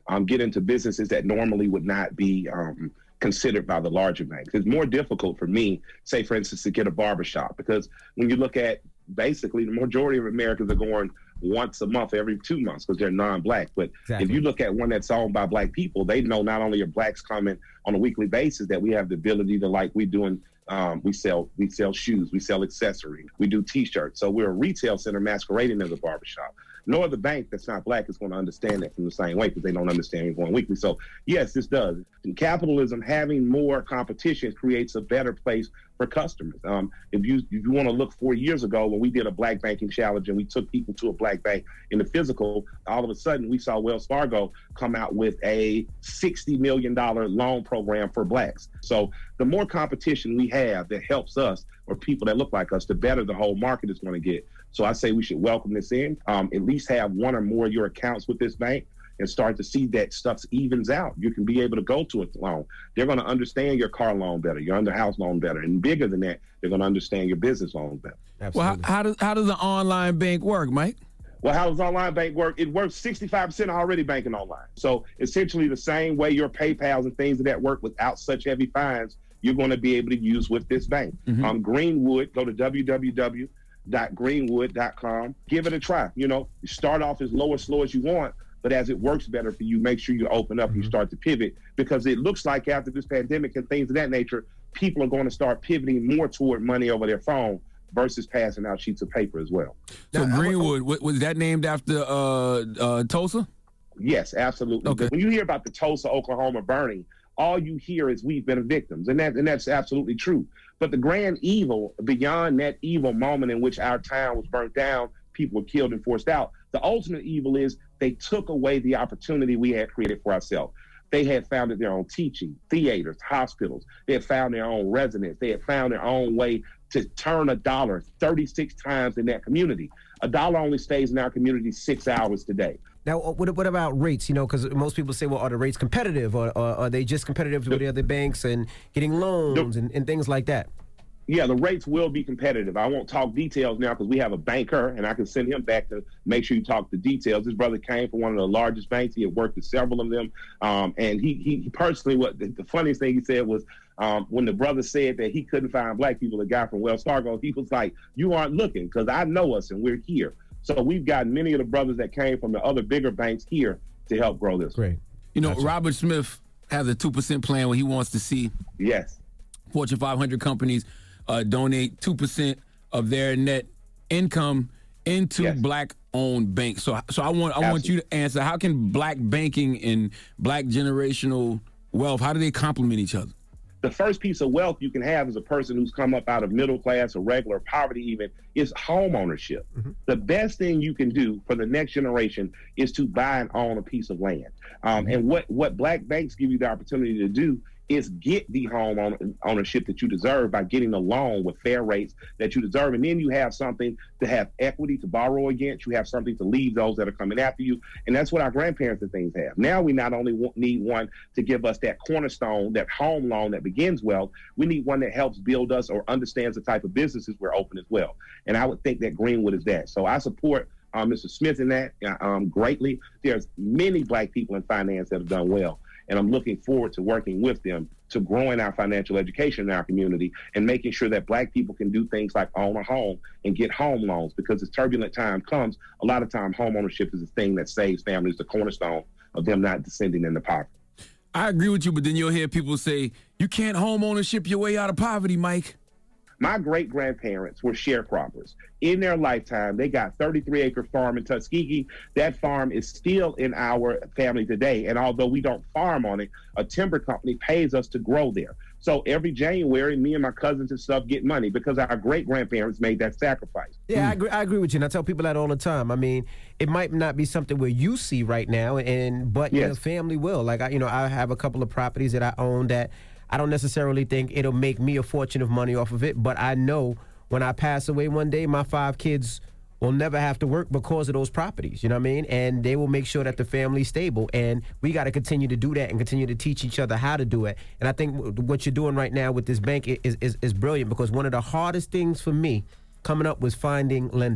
um, get into businesses that normally would not be um, considered by the larger banks. It's more difficult for me, say, for instance, to get a barbershop, because when you look at basically the majority of Americans are going once a month, every two months, because they're non-black. But Exactly. if you look at one that's owned by black people, they know not only are blacks coming on a weekly basis, that we have the ability to, like we doing, um, we sell we sell shoes, we sell accessories, we do T-shirts. So we're a retail center masquerading as a barbershop. No other bank that's not black is going to understand that from the same way, because they don't understand it going weekly. So yes, this does. In capitalism, having more competition creates a better place for customers. Um, if you if you want to look four years ago when we did a black banking challenge and we took people to a black bank in the physical, all of a sudden we saw Wells Fargo come out with a sixty million dollars loan program for blacks. So the more competition we have that helps us, or people that look like us, the better the whole market is going to get. So I say we should welcome this in, um, at least have one or more of your accounts with this bank, and start to see that stuff evens out. You can be able to go to a loan. They're going to understand your car loan better, your under house loan better. And bigger than that, they're going to understand your business loan better. Well, how, how does how does the online bank work, Mike? Well, how does online bank work? It works sixty-five percent already banking online. So essentially the same way your PayPals and things of that work without such heavy fines, you're going to be able to use with this bank. Mm-hmm. Um, Greenwood, go to w w w dot greenwood dot com. Give it a try. You know, you start off as low or slow as you want, but as it works better for you, make sure you open up and you start to pivot, because it looks like after this pandemic and things of that nature, people are going to start pivoting more toward money over their phone versus passing out sheets of paper as well. So Greenwood, wa- was that named after uh, uh, Tulsa? Yes, absolutely. Okay. When you hear about the Tulsa, Oklahoma burning, all you hear is we've been victims, and that and that's absolutely true. But the grand evil, beyond that evil moment in which our town was burnt down, people were killed and forced out, the ultimate evil is they took away the opportunity we had created for ourselves. They had founded their own teaching, theaters, hospitals. They had found their own residents. They had found their own way to turn a dollar thirty-six times in that community. A dollar only stays in our community six hours today. Now, what, what about rates? You know, because most people say, well, are the rates competitive, or, or are they just competitive with the other banks and getting loans and, and things like that? Yeah, the rates will be competitive. I won't talk details now because we have a banker, and I can send him back to make sure you talk the details. His brother came from one of the largest banks. He had worked at several of them. Um, and he, he personally, what the, the funniest thing he said was um, when the brother said that he couldn't find black people, the guy from Wells Fargo, he was like, you aren't looking, because I know us and we're here. So we've got many of the brothers that came from the other bigger banks here to help grow this. Great. You know, gotcha. Robert Smith has a two percent plan where he wants to see yes Fortune five hundred companies uh, donate two percent of their net income into yes. black-owned banks. So, so I want I Absolutely. want you to answer, how can black banking and black generational wealth, how do they complement each other? The first piece of wealth you can have as a person who's come up out of middle class or regular poverty even is home ownership. Mm-hmm. The best thing you can do for the next generation is to buy and own a piece of land. Um, mm-hmm. And what, what black banks give you the opportunity to do is get the home own, ownership that you deserve by getting a loan with fair rates that you deserve. And then you have something to have equity to borrow against. You have something to leave those that are coming after you. And that's what our grandparents and things have. Now we not only want, need one to give us that cornerstone, that home loan that begins wealth, we need one that helps build us or understands the type of businesses we're open as well. And I would think that Greenwood is that. So I support uh, Mister Smith in that um, greatly. There's many black people in finance that have done well. And I'm looking forward to working with them to growing our financial education in our community and making sure that black people can do things like own a home and get home loans, because as turbulent time comes, a lot of time home ownership is the thing that saves families, the cornerstone of them not descending into poverty. I agree with you, but then you'll hear people say, you can't home ownership your way out of poverty, Mike. My great-grandparents were sharecroppers. In their lifetime, they got thirty-three acre farm in Tuskegee. That farm is still in our family today. And although we don't farm on it, a timber company pays us to grow there. So every January, me and my cousins and stuff get money because our great-grandparents made that sacrifice. Yeah, I agree, I agree with you. And I tell people that all the time. I mean, it might not be something where you see right now, and but yes. your family will. Like, I, you know, I have a couple of properties that I own that I don't necessarily think it'll make me a fortune of money off of it, but I know when I pass away one day, my five kids will never have to work because of those properties, you know what I mean? And they will make sure that the family's stable, and we got to continue to do that and continue to teach each other how to do it. And I think w- what you're doing right now with this bank is, is, is brilliant, because one of the hardest things for me coming up was finding lenders.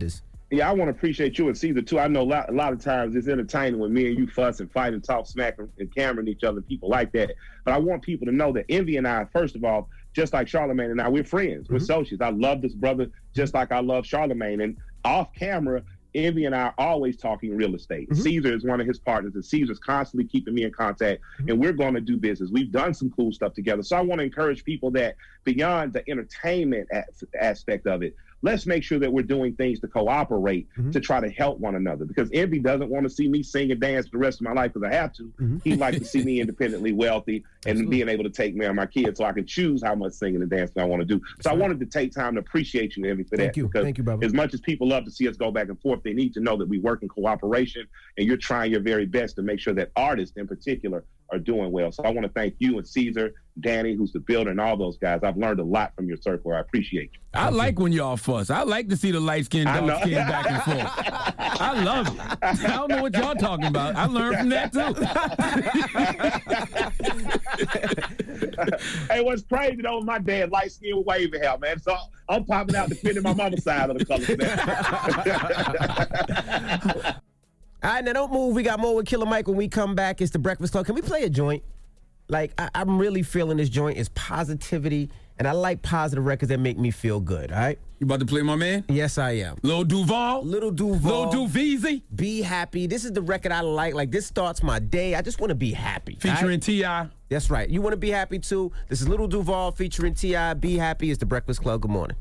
Yeah, I want to appreciate you and Caesar, too. I know a lot, a lot of times it's entertaining when me and you fuss and fight and talk smack and, and cameron each other, people like that. But I want people to know that Envy and I, first of all, just like Charlamagne and I, we're friends. We're mm-hmm. associates. I love this brother just like I love Charlamagne. And off camera, Envy and I are always talking real estate. Mm-hmm. Caesar is one of his partners, and Caesar's constantly keeping me in contact, mm-hmm. and we're going to do business. We've done some cool stuff together. So I want to encourage people that beyond the entertainment as- aspect of it, let's make sure that we're doing things to cooperate mm-hmm. to try to help one another. Because Envy doesn't want to see me sing and dance the rest of my life because I have to. Mm-hmm. He'd like to see me independently wealthy and Absolutely. being able to take care of my kids so I can choose how much singing and dancing I want to do. So That's I right. wanted to take time to appreciate you, Envy, for Thank that. You. Thank you, brother. As much as people love to see us go back and forth, they need to know that we work in cooperation and you're trying your very best to make sure that artists in particular are doing well. So I want to thank you and Caesar, Danny, who's the builder, and all those guys. I've learned a lot from your circle. I appreciate you. I like when y'all fuss. I like to see the light-skinned, dark-skinned back and forth. I love it. I don't know what y'all talking about. I learned from that, too. Hey, what's crazy, though, my dad light-skinned with wavy hair, man. So I'm popping out defending my mama's side of the color, man. All right, now don't move. We got more with Killer Mike when we come back. It's the Breakfast Club. Can we play a joint? Like, I, I'm really feeling this joint is positivity, and I like positive records that make me feel good, all right? You about to play my man? Yes, I am. Lil Duval? Little Duval. Lil Duveezy? Be Happy. This is the record I like. Like, this starts my day. I just want to be happy. Featuring right? T I That's right. You want to be happy, too? This is Little Duval featuring T I Be Happy. It's the Breakfast Club. Good morning.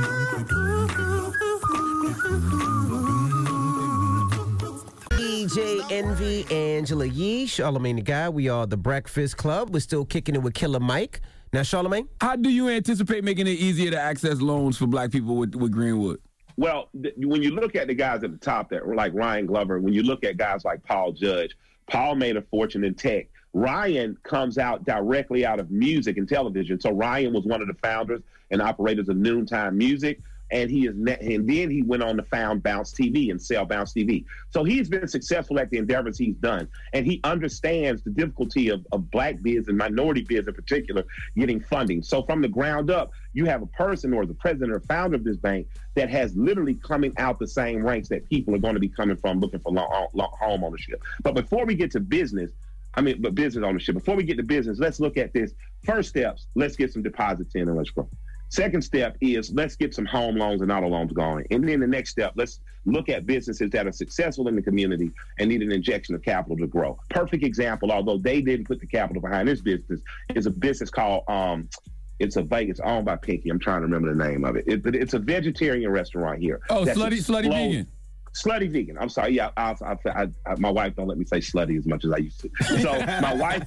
D J Envy, Angela Yee, Charlamagne the Guy. We are the Breakfast Club. We're still kicking it with Killer Mike. Now, Charlamagne? How do you anticipate making it easier to access loans for black people with, with Greenwood? Well, th- when you look at the guys at the top that were like Ryan Glover, when you look at guys like Paul Judge, Paul made a fortune in tech. Ryan comes out directly out of music and television. So Ryan was one of the founders and operators of Noontime Music. And he is, ne- and then he went on to found Bounce T V and sell Bounce T V. So he's been successful at the endeavors he's done, and he understands the difficulty of, of black biz and minority biz in particular getting funding. So from the ground up, you have a person or the president or founder of this bank that has literally coming out the same ranks that people are going to be coming from looking for long, long, home ownership. But before we get to business, I mean, but business ownership. Before we get to business, let's look at this. First steps, let's get some deposits in and let's grow. Second step is let's get some home loans and auto loans going. And then the next step, let's look at businesses that are successful in the community and need an injection of capital to grow. Perfect example, although they didn't put the capital behind this business, is a business called, um, it's a Vegas, owned by Pinky. I'm trying to remember the name of it. it but it's a vegetarian restaurant here. Oh, Slutty, Slutty Vegan. Slutty Vegan. I'm sorry. Yeah, I, I, I, I, my wife don't let me say slutty as much as I used to. So my wife...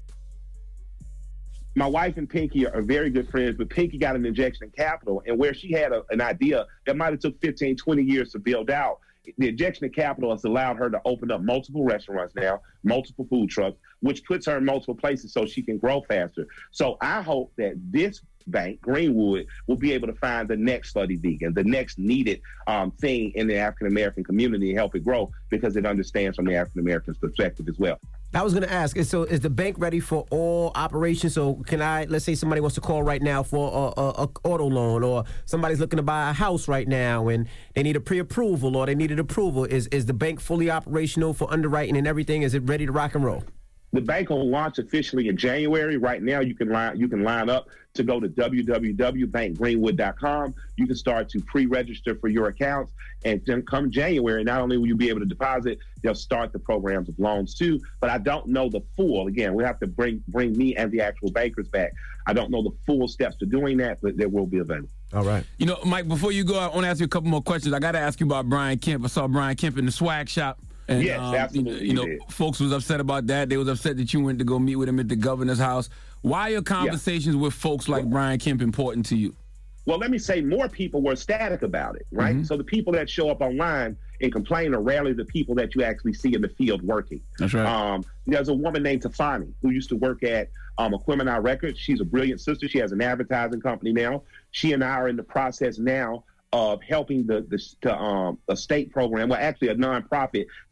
My wife and Pinky are very good friends, but Pinky got an injection in capital, and where she had a, an idea that might have took fifteen, twenty years to build out, the injection of capital has allowed her to open up multiple restaurants now, multiple food trucks, which puts her in multiple places so she can grow faster. So I hope that this bank, Greenwood, will be able to find the next Slutty Vegan, the next needed um, thing in the African-American community and help it grow because it understands from the African-American's perspective as well. I was going to ask, so is the bank ready for all operations? So can I, let's say somebody wants to call right now for a, a, a auto loan, or somebody's looking to buy a house right now and they need a pre-approval or they needed approval. Is is the bank fully operational for underwriting and everything? Is it ready to rock and roll? The bank will launch officially in January. Right now, you can line you can line up to go to w w w dot bank greenwood dot com. You can start to pre-register for your accounts, and then come January, not only will you be able to deposit, they'll start the programs of loans too. But I don't know the full. Again, we have to bring bring me and the actual bankers back. I don't know the full steps to doing that, but there will be available. All right. You know, Mike, before you go, I want to ask you a couple more questions. I got to ask you about Brian Kemp. I saw Brian Kemp in the swag shop. And, yes, um, absolutely. You know, you know folks was upset about that. They was upset that you went to go meet with him at the governor's house. Why are conversations yeah. with folks like Brian Kemp important to you? Well, let me say more people were ecstatic about it, right? Mm-hmm. So the people that show up online and complain are rarely the people that you actually see in the field working. That's right. Um, there's a woman named Tafani who used to work at um, Aquemini Records. She's a brilliant sister. She has an advertising company now. She and I are in the process now of helping the the, the um, a state program, well, actually a nonprofit,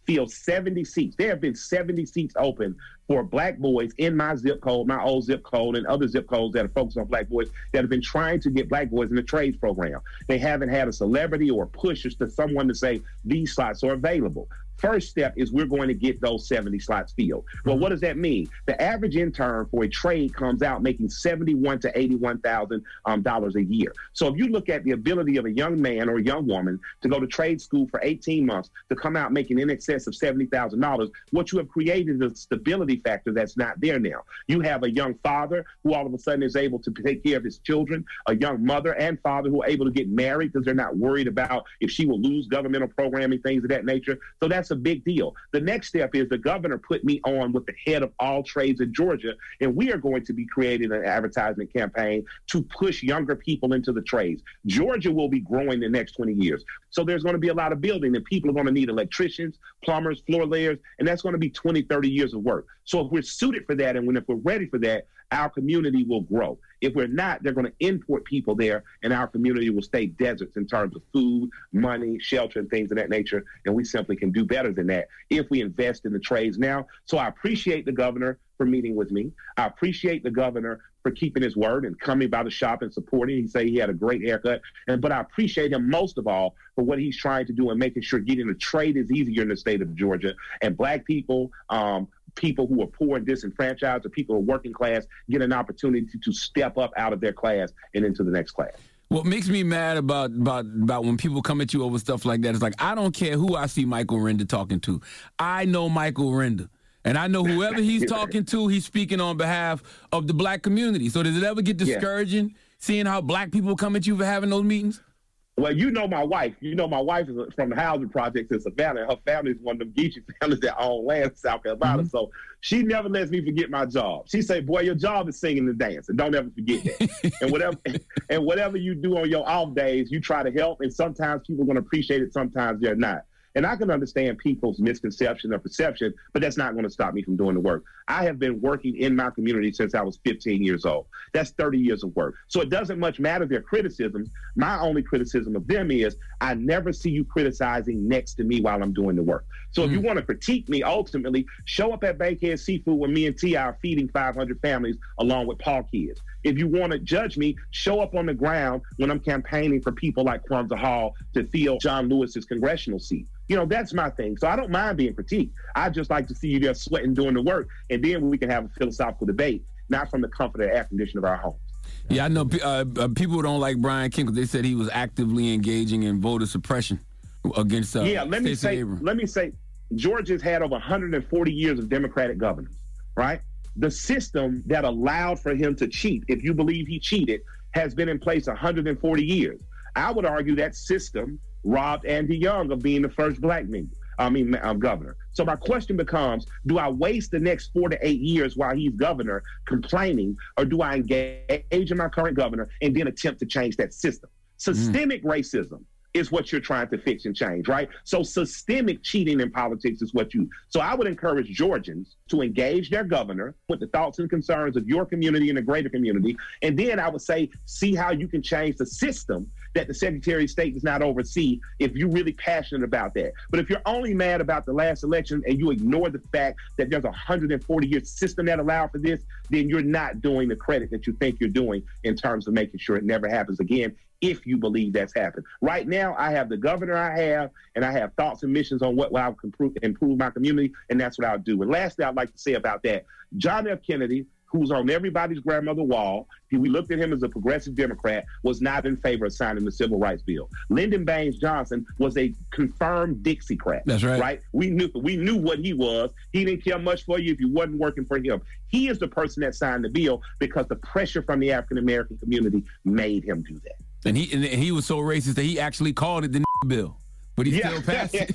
fill seventy seats. There have been seventy seats open for black boys in my zip code, my old zip code, and other zip codes that are focused on black boys that have been trying to get black boys in the trades program. They haven't had a celebrity or push to someone to say these slots are available. First step is we're going to get those seventy slots filled. Well, what does that mean? The average intern for a trade comes out making seventy-one to eighty-one thousand um, dollars a year. So if you look at the ability of a young man or a young woman to go to trade school for eighteen months to come out making in excess of seventy thousand dollars, what you have created is a stability factor that's not there now. You have a young father who all of a sudden is able to take care of his children, a young mother and father who are able to get married because they're not worried about if she will lose governmental programming, things of that nature. So that's a big deal. The next step is the governor put me on with the head of all trades in Georgia, and we are going to be creating an advertisement campaign to push younger people into the trades. Georgia will be growing the next twenty years. So there's going to be a lot of building, and people are going to need electricians, plumbers, floor layers, and that's going to be twenty, thirty years of work. So if we're suited for that, and when if we're ready for that, our community will grow. If we're not, they're going to import people there, and our community will stay deserts in terms of food, money, shelter, and things of that nature, and we simply can do better than that if we invest in the trades now. So I appreciate the governor for meeting with me. I appreciate the governor for keeping his word and coming by the shop and supporting. He said he had a great haircut, and but I appreciate him most of all for what he's trying to do and making sure getting a trade is easier in the state of Georgia, and black people, um, people who are poor and disenfranchised, or people who are working class, get an opportunity to, to step up out of their class and into the next class. What makes me mad about about about when people come at you over stuff like that is like, I don't care who I see Michael Render talking to. I know Michael Render. And I know whoever he's talking to, he's speaking on behalf of the black community. So does it ever get discouraging yeah. seeing how black people come at you for having those meetings? Well, you know my wife. You know my wife is from the housing projects in Savannah. Her family is one of them Geechee families that own land in South Carolina. Mm-hmm. So she never lets me forget my job. She say, "Boy, your job is singing and dancing. Don't ever forget that." and whatever and whatever you do on your off days, you try to help. And sometimes people are going to appreciate it. Sometimes they're not. And I can understand people's misconception or perception, but that's not going to stop me from doing the work. I have been working in my community since I was fifteen years old. That's thirty years of work. So it doesn't much matter their criticisms. My only criticism of them is I never see you criticizing next to me while I'm doing the work. So mm-hmm. if you want to critique me, ultimately, show up at Bankhead Seafood when me and T are feeding five hundred families along with Paul Kids. If you want to judge me, show up on the ground when I'm campaigning for people like Kwanzaa Hall to fill John Lewis's congressional seat. You know, that's my thing. So I don't mind being critiqued. I just like to see you there sweating, doing the work, and then we can have a philosophical debate, not from the comfort of the air condition of our homes. Yeah, I know uh, uh, people don't like Brian Kemp because they said he was actively engaging in voter suppression against uh, Yeah, let me Stacey say, Abrams. let me say, Georgia's had over one hundred forty years of Democratic governors, right? The system that allowed for him to cheat, if you believe he cheated, has been in place one hundred forty years. I would argue that system robbed Andy Young of being the first black man, I mean, um, governor. So my question becomes, do I waste the next four to eight years while he's governor complaining, or do I engage in my current governor and then attempt to change that system? Systemic mm. racism is what you're trying to fix and change, right? So systemic cheating in politics is what you, so I would encourage Georgians to engage their governor with the thoughts and concerns of your community and the greater community. And then I would say, see how you can change the system that the Secretary of State does not oversee if you're really passionate about that. But if you're only mad about the last election and you ignore the fact that there's a one hundred forty year system that allowed for this, then you're not doing the credit that you think you're doing in terms of making sure it never happens again, if you believe that's happened. Right now, I have the governor I have, and I have thoughts and missions on what I can improve, improve my community, and that's what I'll do. And lastly, I'd like to say about that, John F. Kennedy, who's on everybody's grandmother wall, we looked at him as a progressive Democrat, was not in favor of signing the Civil Rights Bill. Lyndon Baines Johnson was a confirmed Dixiecrat. That's right. Right? We knew we knew what he was. He didn't care much for you if you wasn't working for him. He is the person that signed the bill because the pressure from the African-American community made him do that. And he and he was so racist that he actually called it the bill. But he yeah. still passed it.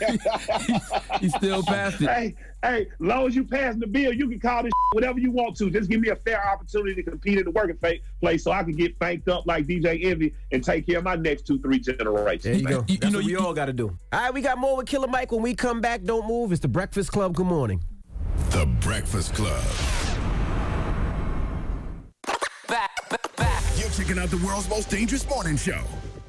he still passed it. Hey, hey, long as you pass the bill, you can call this whatever you want to. Just give me a fair opportunity to compete in the working place so I can get banked up like D J Envy and take care of my next two, three generations. There you man. go. You, That's you know, what we you, all got to do. All right, we got more with Killer Mike. When we come back, don't move. It's The Breakfast Club. Good morning. The Breakfast Club. Back, back, back. You're checking out the world's most dangerous morning show.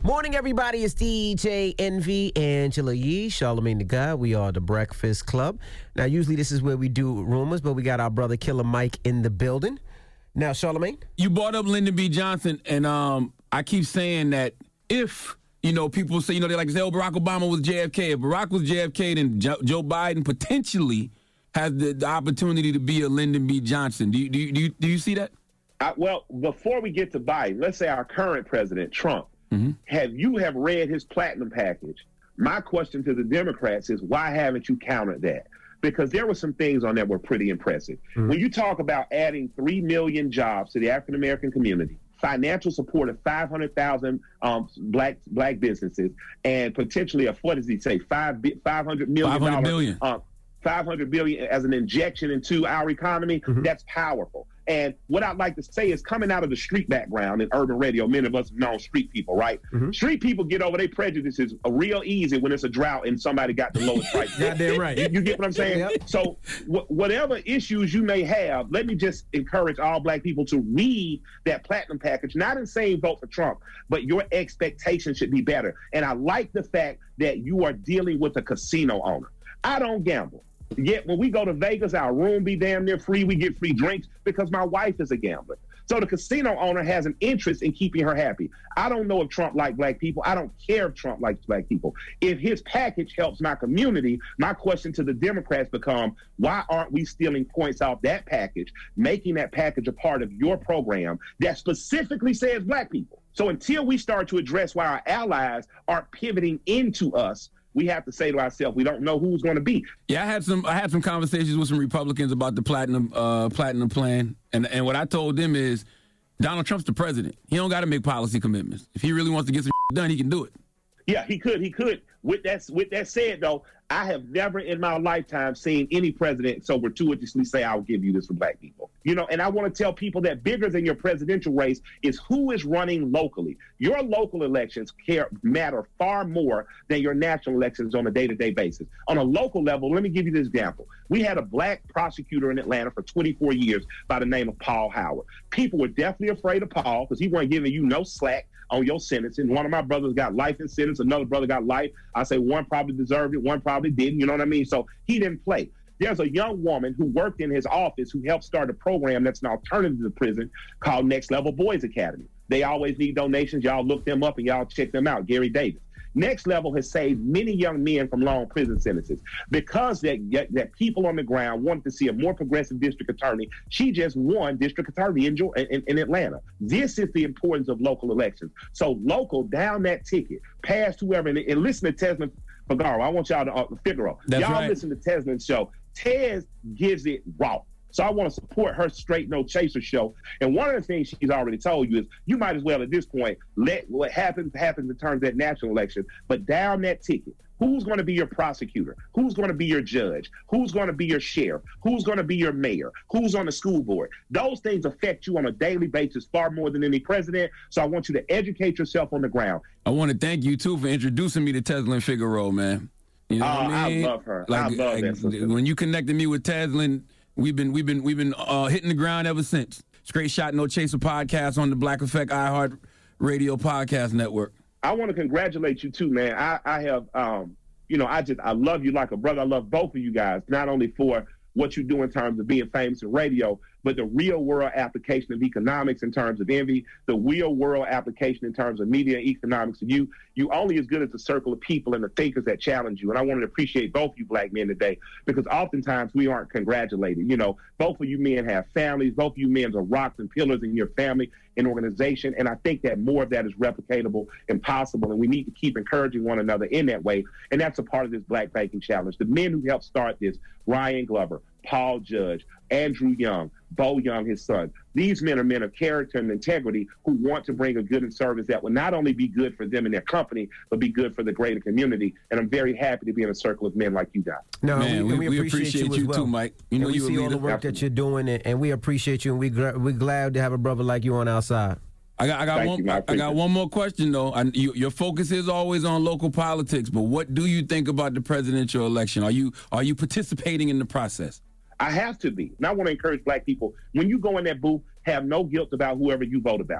Morning, everybody. It's D J Envy, Angela Yee, Charlamagne the God. We are the Breakfast Club. Now, usually this is where we do rumors, but we got our brother Killer Mike in the building. Now, Charlamagne? You brought up Lyndon B. Johnson, and um, I keep saying that if, you know, people say, you know, they like to say, oh, Barack Obama was J F K. If Barack was J F K, then Joe, Joe Biden potentially has the, the opportunity to be a Lyndon B. Johnson. Do you, do you, do you, do you see that? I, well, before we get to Biden, let's say our current president, Trump, mm-hmm. have you have read his platinum package? My question to the Democrats is, why haven't you countered that? Because there were some things on that were pretty impressive. Mm-hmm. When you talk about adding three million jobs to the African-American community, financial support of five hundred thousand um, black black businesses, and potentially a, what does he say, five, $500 million. five hundred billion. Um, five hundred billion as an injection into our economy, mm-hmm. that's powerful. And what I'd like to say is, coming out of the street background in urban radio, many of us have known street people, right? Mm-hmm. Street people get over their prejudices real easy when it's a drought and somebody got the lowest price. Goddamn right. You, you get what I'm saying? Yep. So wh- whatever issues you may have, let me just encourage all black people to read that platinum package, not in saying vote for Trump, but your expectations should be better. And I like the fact that you are dealing with a casino owner. I don't gamble. Yet when we go to Vegas, our room be damn near free. We get free drinks because my wife is a gambler. So the casino owner has an interest in keeping her happy. I don't know if Trump likes black people. I don't care if Trump likes black people. If his package helps my community, my question to the Democrats become, why aren't we stealing points off that package, making that package a part of your program that specifically says black people? So until we start to address why our allies aren't pivoting into us, we have to say to ourselves, we don't know who's going to be. Yeah, I had some I had some conversations with some Republicans about the platinum uh, platinum plan, and and what I told them is, Donald Trump's the president. He don't got to make policy commitments. If he really wants to get some done, he can do it. Yeah, he could. He could. With that, with that said, though, I have never in my lifetime seen any president so gratuitously say, I'll give you this for black people. You know, and I want to tell people that bigger than your presidential race is who is running locally. Your local elections care matter far more than your national elections on a day-to-day basis. On a local level, let me give you this example. We had a black prosecutor in Atlanta for twenty-four years by the name of Paul Howard. People were definitely afraid of Paul because he wasn't giving you no slack on your sentence. And one of my brothers got life in sentence, another brother got life. I say one probably deserved it, one probably didn't, you know what I mean? So he didn't play. There's a young woman who worked in his office who helped start a program that's an alternative to prison called Next Level Boys Academy. They always need donations. Y'all look them up and y'all check them out. Gary Davis. Next Level has saved many young men from long prison sentences because that, that people on the ground wanted to see a more progressive district attorney. She just won district attorney in, in, in Atlanta. This is the importance of local elections. So local, down that ticket, past whoever, and, and listen to Tesman Figaro. I want y'all to uh, Figaro. That's y'all right. Listen to Tesman's show. Tez gives it raw. So I want to support her Straight No Chaser show. And one of the things she's already told you is you might as well at this point let what happens happens in terms of that national election. But down that ticket, who's going to be your prosecutor? Who's going to be your judge? Who's going to be your sheriff? Who's going to be your mayor? Who's on the school board? Those things affect you on a daily basis far more than any president. So I want you to educate yourself on the ground. I want to thank you, too, for introducing me to Teslyn Figaro, man. You know oh, what I mean? I love her. Like, I love like, that sister. When you connected me with Teslyn, we've been we've been we've been uh, hitting the ground ever since. Straight Shot No Chaser podcast on the Black Effect iHeart Radio Podcast Network. I want to congratulate you too, man. I, I have, um, you know, I just I love you like a brother. I love both of you guys, not only for what you do in terms of being famous in radio, but the real world application of economics in terms of Envy, the real world application in terms of media and economics. You you only as good as the circle of people and the thinkers that challenge you. And I want to appreciate both you black men today, because oftentimes we aren't congratulated. You know, both of you men have families. Both of you men are rocks and pillars in your family and organization. And I think that more of that is replicatable and possible. And we need to keep encouraging one another in that way. And that's a part of this Black Banking Challenge. The men who helped start this, Ryan Glover, Paul Judge, Andrew Young, Bo Young, his son. These men are men of character and integrity who want to bring a good and service that will not only be good for them and their company, but be good for the greater community. And I'm very happy to be in a circle of men like you guys. No, Man, we, we, we, we appreciate, appreciate you, you, as well. too, Mike. You know and we you a see all the leader. work that you're doing, and, and we appreciate you, and we gra- we're glad to have a brother like you on our side. I got, I got Thank one. you, man. I I got one more question though. I, you, your focus is always on local politics, but what do you think about the presidential election? Are you are you participating in the process? I have to be. And I want to encourage black people, when you go in that booth, have no guilt about whoever you vote about.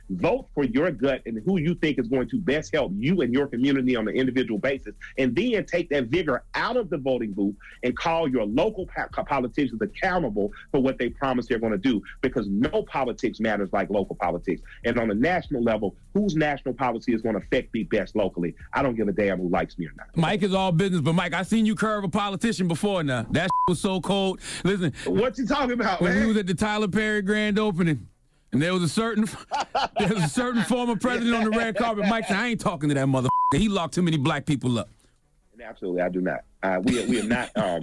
Vote for your gut and who you think is going to best help you and your community on an individual basis, and then take that vigor out of the voting booth and call your local po- politicians accountable for what they promise they're going to do, because no politics matters like local politics. And on a national level, whose national policy is going to affect me best locally? I don't give a damn who likes me or not. Mike is all business, but Mike, I seen you curve a politician before now. That was so cold. Listen. What you talking about, when man? we was at the Tyler Perry grand opening, and there was a certain there was a certain former president on the red carpet. Mike said, I ain't talking to that motherfucker. He locked too many black people up. Absolutely, I do not. Uh, we, are, we are not. Um,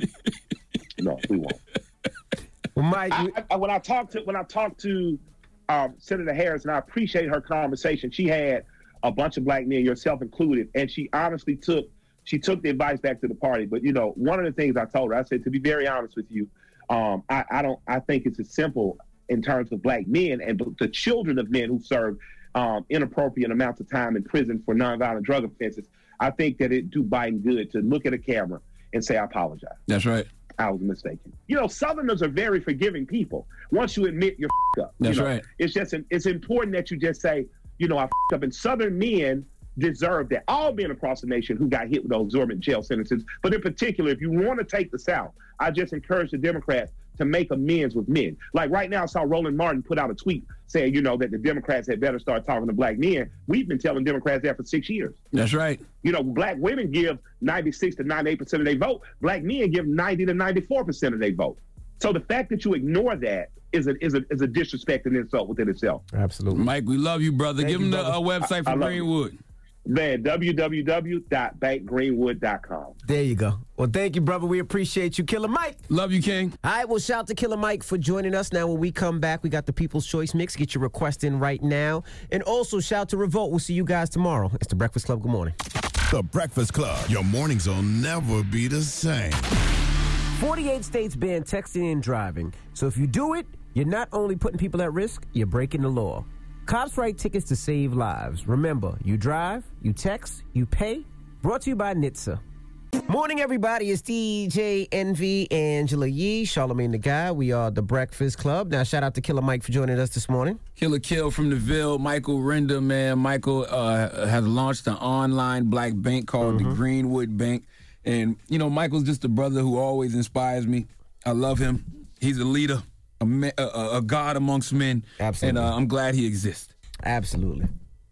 no, we won't. Well, Mike, I, I, when I talked to when I talked to um, Senator Harris, and I appreciate her conversation. She had a bunch of black men, yourself included, and she honestly took she took the advice back to the party. But you know, one of the things I told her, I said, to be very honest with you, um, I, I don't. I think it's as simple in terms of black men and the children of men who serve um, inappropriate amounts of time in prison for nonviolent drug offenses. I think that it do Biden good to look at a camera and say, I apologize. That's right. I was mistaken. You know, Southerners are very forgiving people. Once you admit you're f***ed up. That's you know, right. It's just, it's important that you just say, you know, I f***ed up. And Southern men deserve that. All men across the nation who got hit with those exorbitant jail sentences. But in particular, if you want to take the South, I just encourage the Democrats to make amends with men. Like right now, I saw Roland Martin put out a tweet saying, you know, that the Democrats had better start talking to black men. We've been telling Democrats that for six years. That's right. You know, black women give ninety-six to ninety-eight percent of their vote. Black men give ninety to ninety-four percent of their vote. So the fact that you ignore that is a, is a, is a disrespect and insult within itself. Absolutely. Mike, we love you, brother. Thank Give you, him the brother. uh, website for I- I love Greenwood. you. Man, w w w dot bank greenwood dot com. There you go. Well, thank you, brother. We appreciate you, Killer Mike. Love you, King. All right, well, shout out to Killer Mike for joining us. Now, when we come back, we got the People's Choice Mix. Get your request in right now. And also, shout out to Revolt. We'll see you guys tomorrow. It's The Breakfast Club. Good morning. The Breakfast Club. Your mornings will never be the same. forty-eight states ban texting and driving. So if you do it, you're not only putting people at risk, you're breaking the law. Cops write tickets to save lives. Remember, you drive, you text, you pay. Brought to you by N H T S A. Morning, everybody. It's D J Envy, Angela Yee, Charlamagne the Guy. We are The Breakfast Club. Now, shout out to Killer Mike for joining us this morning. Killer Kill from the Ville, Michael Render, man. Michael uh, has launched an online black bank called Mm-hmm. the Greenwood Bank. And, you know, Michael's just a brother who always inspires me. I love him. He's a leader, a, ma- a, a god amongst men. Absolutely. And uh, I'm glad he exists. Absolutely.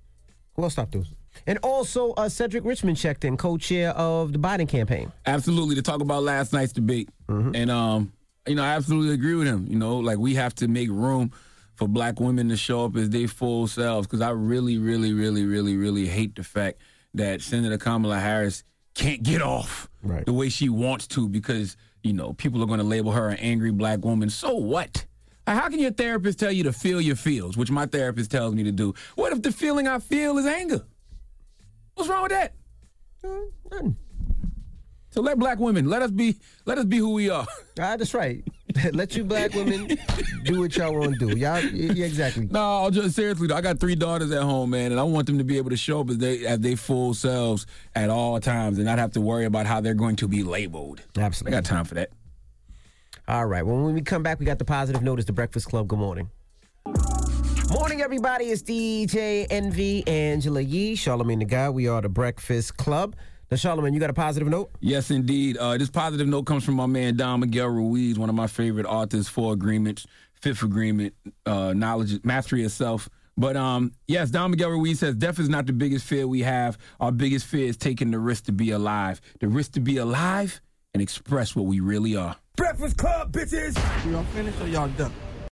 Who else stopped those? And also, uh, Cedric Richmond checked in, co-chair of the Biden campaign. Absolutely, to talk about last night's debate. Mm-hmm. And, um, you know, I absolutely agree with him. You know, like we have to make room for black women to show up as their full selves, because I really, really, really, really, really hate the fact that Senator Kamala Harris can't get off right. the way she wants to, because, you know, people are going to label her an angry black woman. So what? How can your therapist tell you to feel your feels, which my therapist tells me to do? What if the feeling I feel is anger? What's wrong with that? Nothing. So let black women, let us be let us be who we are. Ah, that's right. Let you black women do what y'all want to do. Y'all, yeah, exactly. No, I'll just seriously though, I got three daughters at home, man, and I want them to be able to show up as they as they full selves at all times and not have to worry about how they're going to be labeled. Absolutely. I got time for that. All right. Well, when we come back, we got the positive notice. The Breakfast Club. Good morning. Morning, everybody. It's D J Envy, Angela Yee, Charlamagne the Guy. We are The Breakfast Club. Now, Charlamagne, you got a positive note? Yes, indeed. Uh, this positive note comes from my man, Don Miguel Ruiz, one of my favorite authors, Four Agreements, Fifth Agreement, uh, Knowledge, Mastery of Self. But, um, yes, Don Miguel Ruiz says, death is not the biggest fear we have. Our biggest fear is taking the risk to be alive. The risk to be alive and express what we really are. Breakfast Club, bitches! Y'all finished or y'all done?